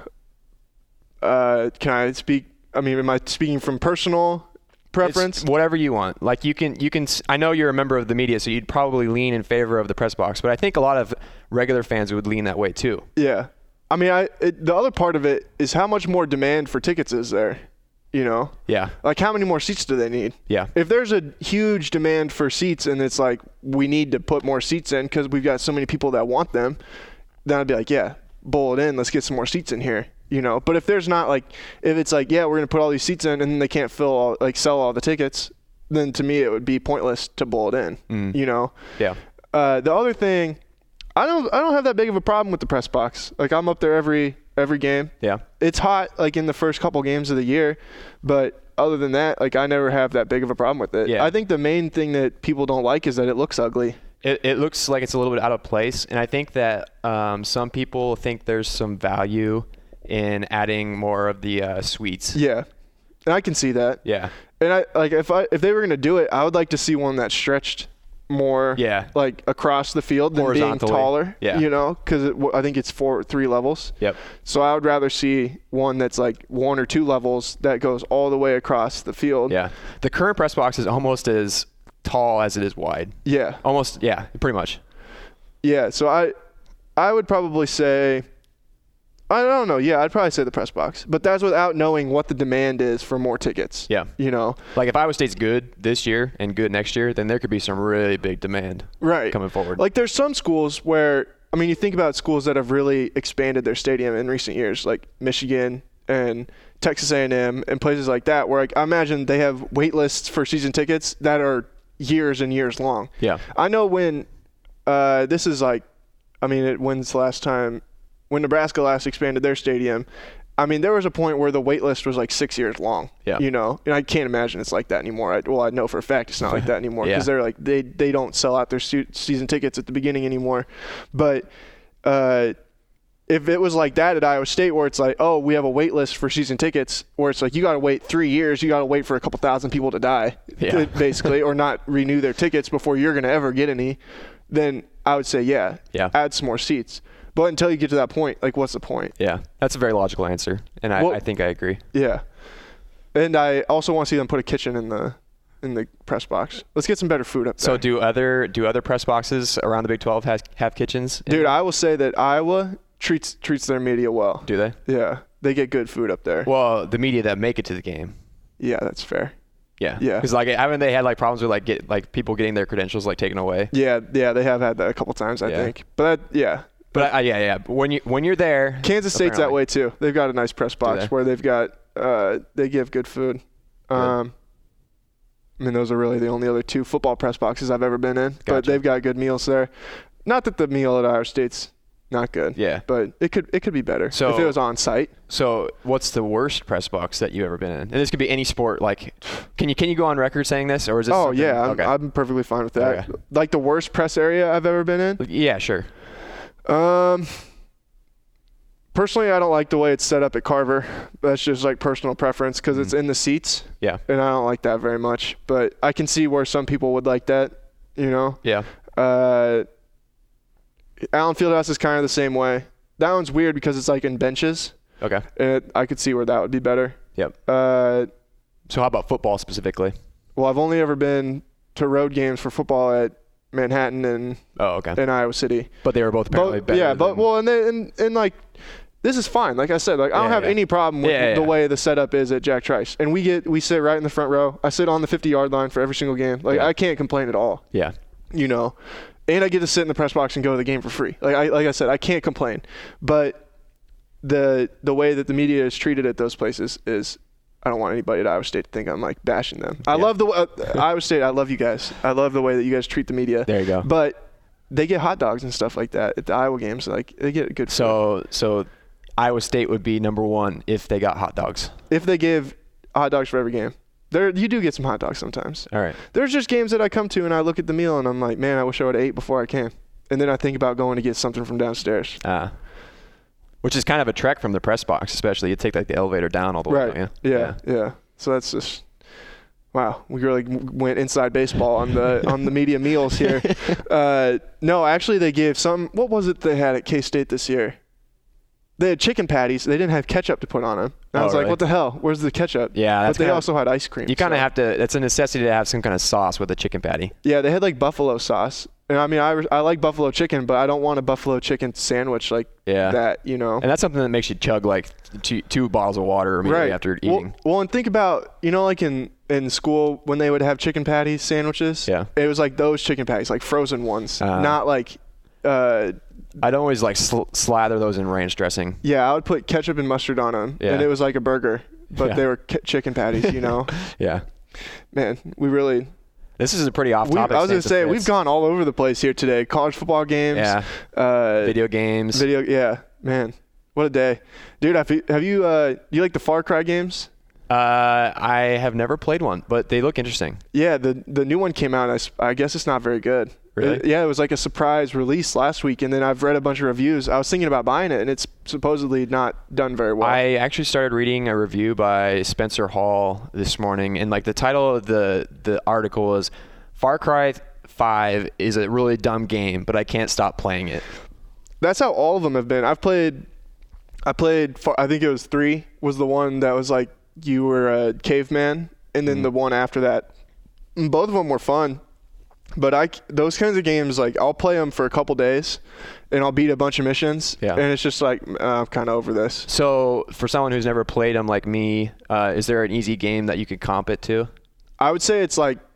Uh, can I speak? I mean, am I speaking from personal preference? It's whatever you want. Like you can, you can. s- I know you're a member of the media, so you'd probably lean in favor of the press box. But I think a lot of regular fans would lean that way too. Yeah. I mean, I it, the other part of it is how much more demand for tickets is there? You know, Yeah, like how many more seats do they need? yeah, If there's a huge demand for seats and it's like we need to put more seats in because we've got so many people that want them, then I'd be like, yeah, bowl it in. Let's get some more seats in here. You know, but if there's not like, if it's like, yeah, we're gonna put all these seats in and then they can't fill all, like sell all the tickets, then to me it would be pointless to bowl it in. Mm. You know. yeah. Uh, the other thing, I don't I don't have that big of a problem with the press box. Like I'm up there every every game. Yeah. It's hot like in the first couple games of the year, but other than that, like I never have that big of a problem with it. Yeah. I think the main thing that people don't like is that it looks ugly. It, it looks like it's a little bit out of place, and I think that um, some people think there's some value in adding more of the uh, suites. Yeah. And I can see that. Yeah. And I like if I if they were gonna do it, I would like to see one that stretched more Yeah. like across the field than being Horizontally. taller. Yeah. You know, because it, I think it's four three levels. Yep. So I would rather see one that's like one or two levels that goes all the way across the field. Yeah. The current press box is almost as tall as it is wide. Yeah. Almost. Yeah. Pretty much. Yeah. So I, I would probably say, I don't know. Yeah, I'd probably say the press box, but that's without knowing what the demand is for more tickets. Yeah. You know. Like if Iowa State's good this year and good next year, then there could be some really big demand Right. coming forward. Like there's some schools where, I mean, you think about schools that have really expanded their stadium in recent years, like Michigan and Texas A and M and places like that, where like, I imagine they have wait lists for season tickets that are years and years long. Yeah. I know when uh, this is like, I mean, it, when's the last time, when Nebraska last expanded their stadium, I mean, there was a point where the wait list was like six years long. Yeah. You know, and I can't imagine it's like that anymore. I, well, I know for a fact it's not like that anymore because Yeah. they're like they they don't sell out their su- season tickets at the beginning anymore. But uh, if it was like that at Iowa State, where it's like, oh, we have a wait list for season tickets, where it's like you got to wait three years, you got to wait for a couple thousand people to die, Yeah. to- basically, or not renew their tickets before you're going to ever get any, then I would say, yeah, Yeah. add some more seats. But until you get to that point, like, what's the point? Yeah, that's a very logical answer, and I, Well, I think I agree. Yeah. And I also want to see them put a kitchen in the in the press box. Let's get some better food up there. So do other do other press boxes around the Big twelve have, have kitchens? Dude, I will say that Iowa treats treats their media well. Do they? Yeah. They get good food up there. Well, the media that make it to the game. Yeah, that's fair. Yeah. Yeah. Because like haven't they had like problems with like get like people getting their credentials like taken away? Yeah, yeah, they have had that a couple times, I Yeah. think. But that, yeah. But uh, yeah, yeah. But when you when you're there, Kansas State's that apparently- way too. They've got a nice press box they? where they've got uh, they give good food. Um, I mean, those are really the only other two football press boxes I've ever been in. But Gotcha. they've got good meals there. Not that the meal at Iowa State's not good. Yeah. But it could it could be better So- if it was on site. So what's the worst press box that you've ever been in? And this could be any sport. Like, can you can you go on record saying this, or is this? Oh something- yeah, I'm, okay. I'm perfectly fine with that. Okay. Like the worst press area I've ever been in. yeah, sure. Um, personally, I don't like the way it's set up at Carver. That's just like personal preference because it's in the seats, Yeah. and I don't like that very much. But I can see where some people would like that. You know, Yeah. uh, Allen Fieldhouse is kind of the same way. That one's weird because it's like in benches, Okay. and it, I could see where that would be better. Yep. Uh, So how about football specifically? well, I've only ever been to road games for football at Manhattan and Oh, okay. in Iowa City. But they were both apparently But, better. yeah, but than- well, and, then, and and like this is fine. Like I said, like I don't Yeah, have yeah. any problem with Yeah, yeah, the yeah. way the setup is at Jack Trice, and we get we sit right in the front row. I sit on the fifty yard line for every single game. Like Yeah. I can't complain at all. yeah. You know, and I get to sit in the press box and go to the game for free. Like I like I said, I can't complain. But the the way that the media is treated at those places is. I don't want anybody at Iowa State to think I'm like bashing them. I Yeah. love the uh, Iowa State. I love you guys. I love the way that you guys treat the media. There you go. But they get hot dogs and stuff like that at the Iowa games. Like they get good food. So so Iowa State would be number one if they got hot dogs. If they give hot dogs for every game, there you do get some hot dogs sometimes. All right. There's just games that I come to and I look at the meal and I'm like, man, I wish I would have ate before I came. And then I think about going to get something from downstairs. Uh, which is kind of a trek from the press box, especially you take like the elevator down all the way. Right. Don't you? Yeah, yeah. So that's just wow. We really went inside baseball on the on the media meals here. Uh, no, actually, they gave some. What was it they had at K-State this year? They had chicken patties. They didn't have ketchup to put on them. And I Oh, was like, really? what the hell? Where's the ketchup? Yeah, that's but they kinda- also had ice cream. You kind of so- have to. It's a necessity to have some kind of sauce with a chicken patty. Yeah, they had like buffalo sauce. And I mean, I, I like buffalo chicken, but I don't want a buffalo chicken sandwich like Yeah. that, you know? And that's something that makes you chug like two, two bottles of water immediately after eating. Well, well, and think about, you know, like in, in school when they would have chicken patty sandwiches. Yeah. It was like those chicken patties, like frozen ones, Uh. not like. Uh, I'd always like sl- slather those in ranch dressing. yeah, I would put ketchup and mustard on them, Yeah. and it was like a burger, but Yeah. they were ki- chicken patties. You know, Yeah. man, we really. This is a pretty off We, I topic. was gonna say we've gone all over the place here today. College football games. Yeah. Uh, video games. Video. Yeah, man, what a day, dude. Have you, have you uh, you like the Far Cry games? Uh, I have never played one, but they look interesting. Yeah, the the new one came out. And I, s- I guess it's not very good. Really? It- yeah, it was like a surprise release last week, and then I've read a bunch of reviews. I was thinking about buying it, and it's supposedly not done very well. I actually started reading a review by Spencer Hall this morning, and like the title of the the article was Far Cry five is a really dumb game, but I can't stop playing it. That's how all of them have been. I've played. I played. Far, I think it was three was the one that was like you were a caveman, and then Mhm. the one after that. And both of them were fun. But I those kinds of games, like I'll play them for a couple days, and I'll beat a bunch of missions, Yeah. and it's just like uh, I'm kind of over this. So for someone who's never played them like me, uh, is there an easy game that you could comp it to? I would say it's like,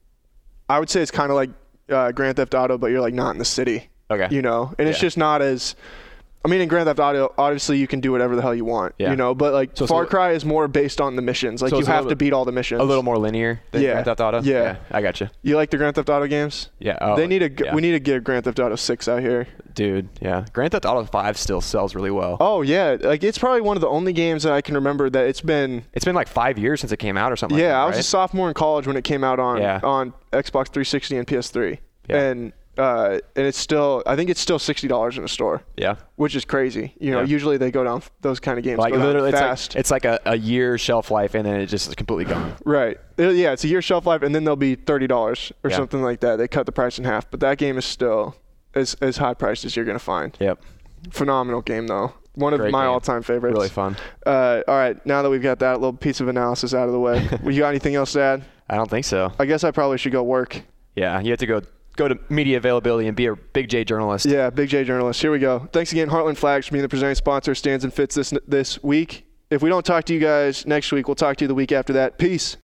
I would say it's kind of like uh, Grand Theft Auto, but you're like not in the city, Okay. you know, and it's Yeah. just not as. I mean, in Grand Theft Auto, obviously you can do whatever the hell you want, Yeah. you know, but like So it's Far a- Cry is more based on the missions. Like So you it's a have little- to beat all the missions. A little more linear than Yeah. Grand Theft Auto? Yeah. I got you. You like the Grand Theft Auto games? Yeah. Oh, they need a. yeah. We need to get Grand Theft Auto six out here. Dude, yeah. Grand Theft Auto five still sells really well. Oh yeah, like it's probably one of the only games that I can remember that it's been. It's been like five years since it came out or something Yeah, like that, I was right? a sophomore in college when it came out on Yeah. on Xbox three sixty and P S three, Yeah. and uh, and it's still. I think it's still sixty dollars in a store. Yeah. Which is crazy. You know, Yeah. usually they go down, those kind of games Like go down literally, it's like, fast. it's like a, a year shelf life and then it just is completely gone. right. Uh, Yeah, it's a year shelf life, and then they'll be thirty dollars or Yeah. something like that. They cut the price in half, but that game is still as, as high priced as you're going to find. Yep. Phenomenal game, though. One of Great my game. all-time favorites. Really fun. Uh, all right, now that we've got that little piece of analysis out of the way, you got anything else to add? I don't think so. I guess I probably should go work. Yeah, you have to go go to media availability and be a Big J journalist. Yeah, Big J journalist. Here we go. Thanks again, Heartland Flags, for being the presenting sponsor of Stands and Fits this this week. If we don't talk to you guys next week, we'll talk to you the week after that. Peace.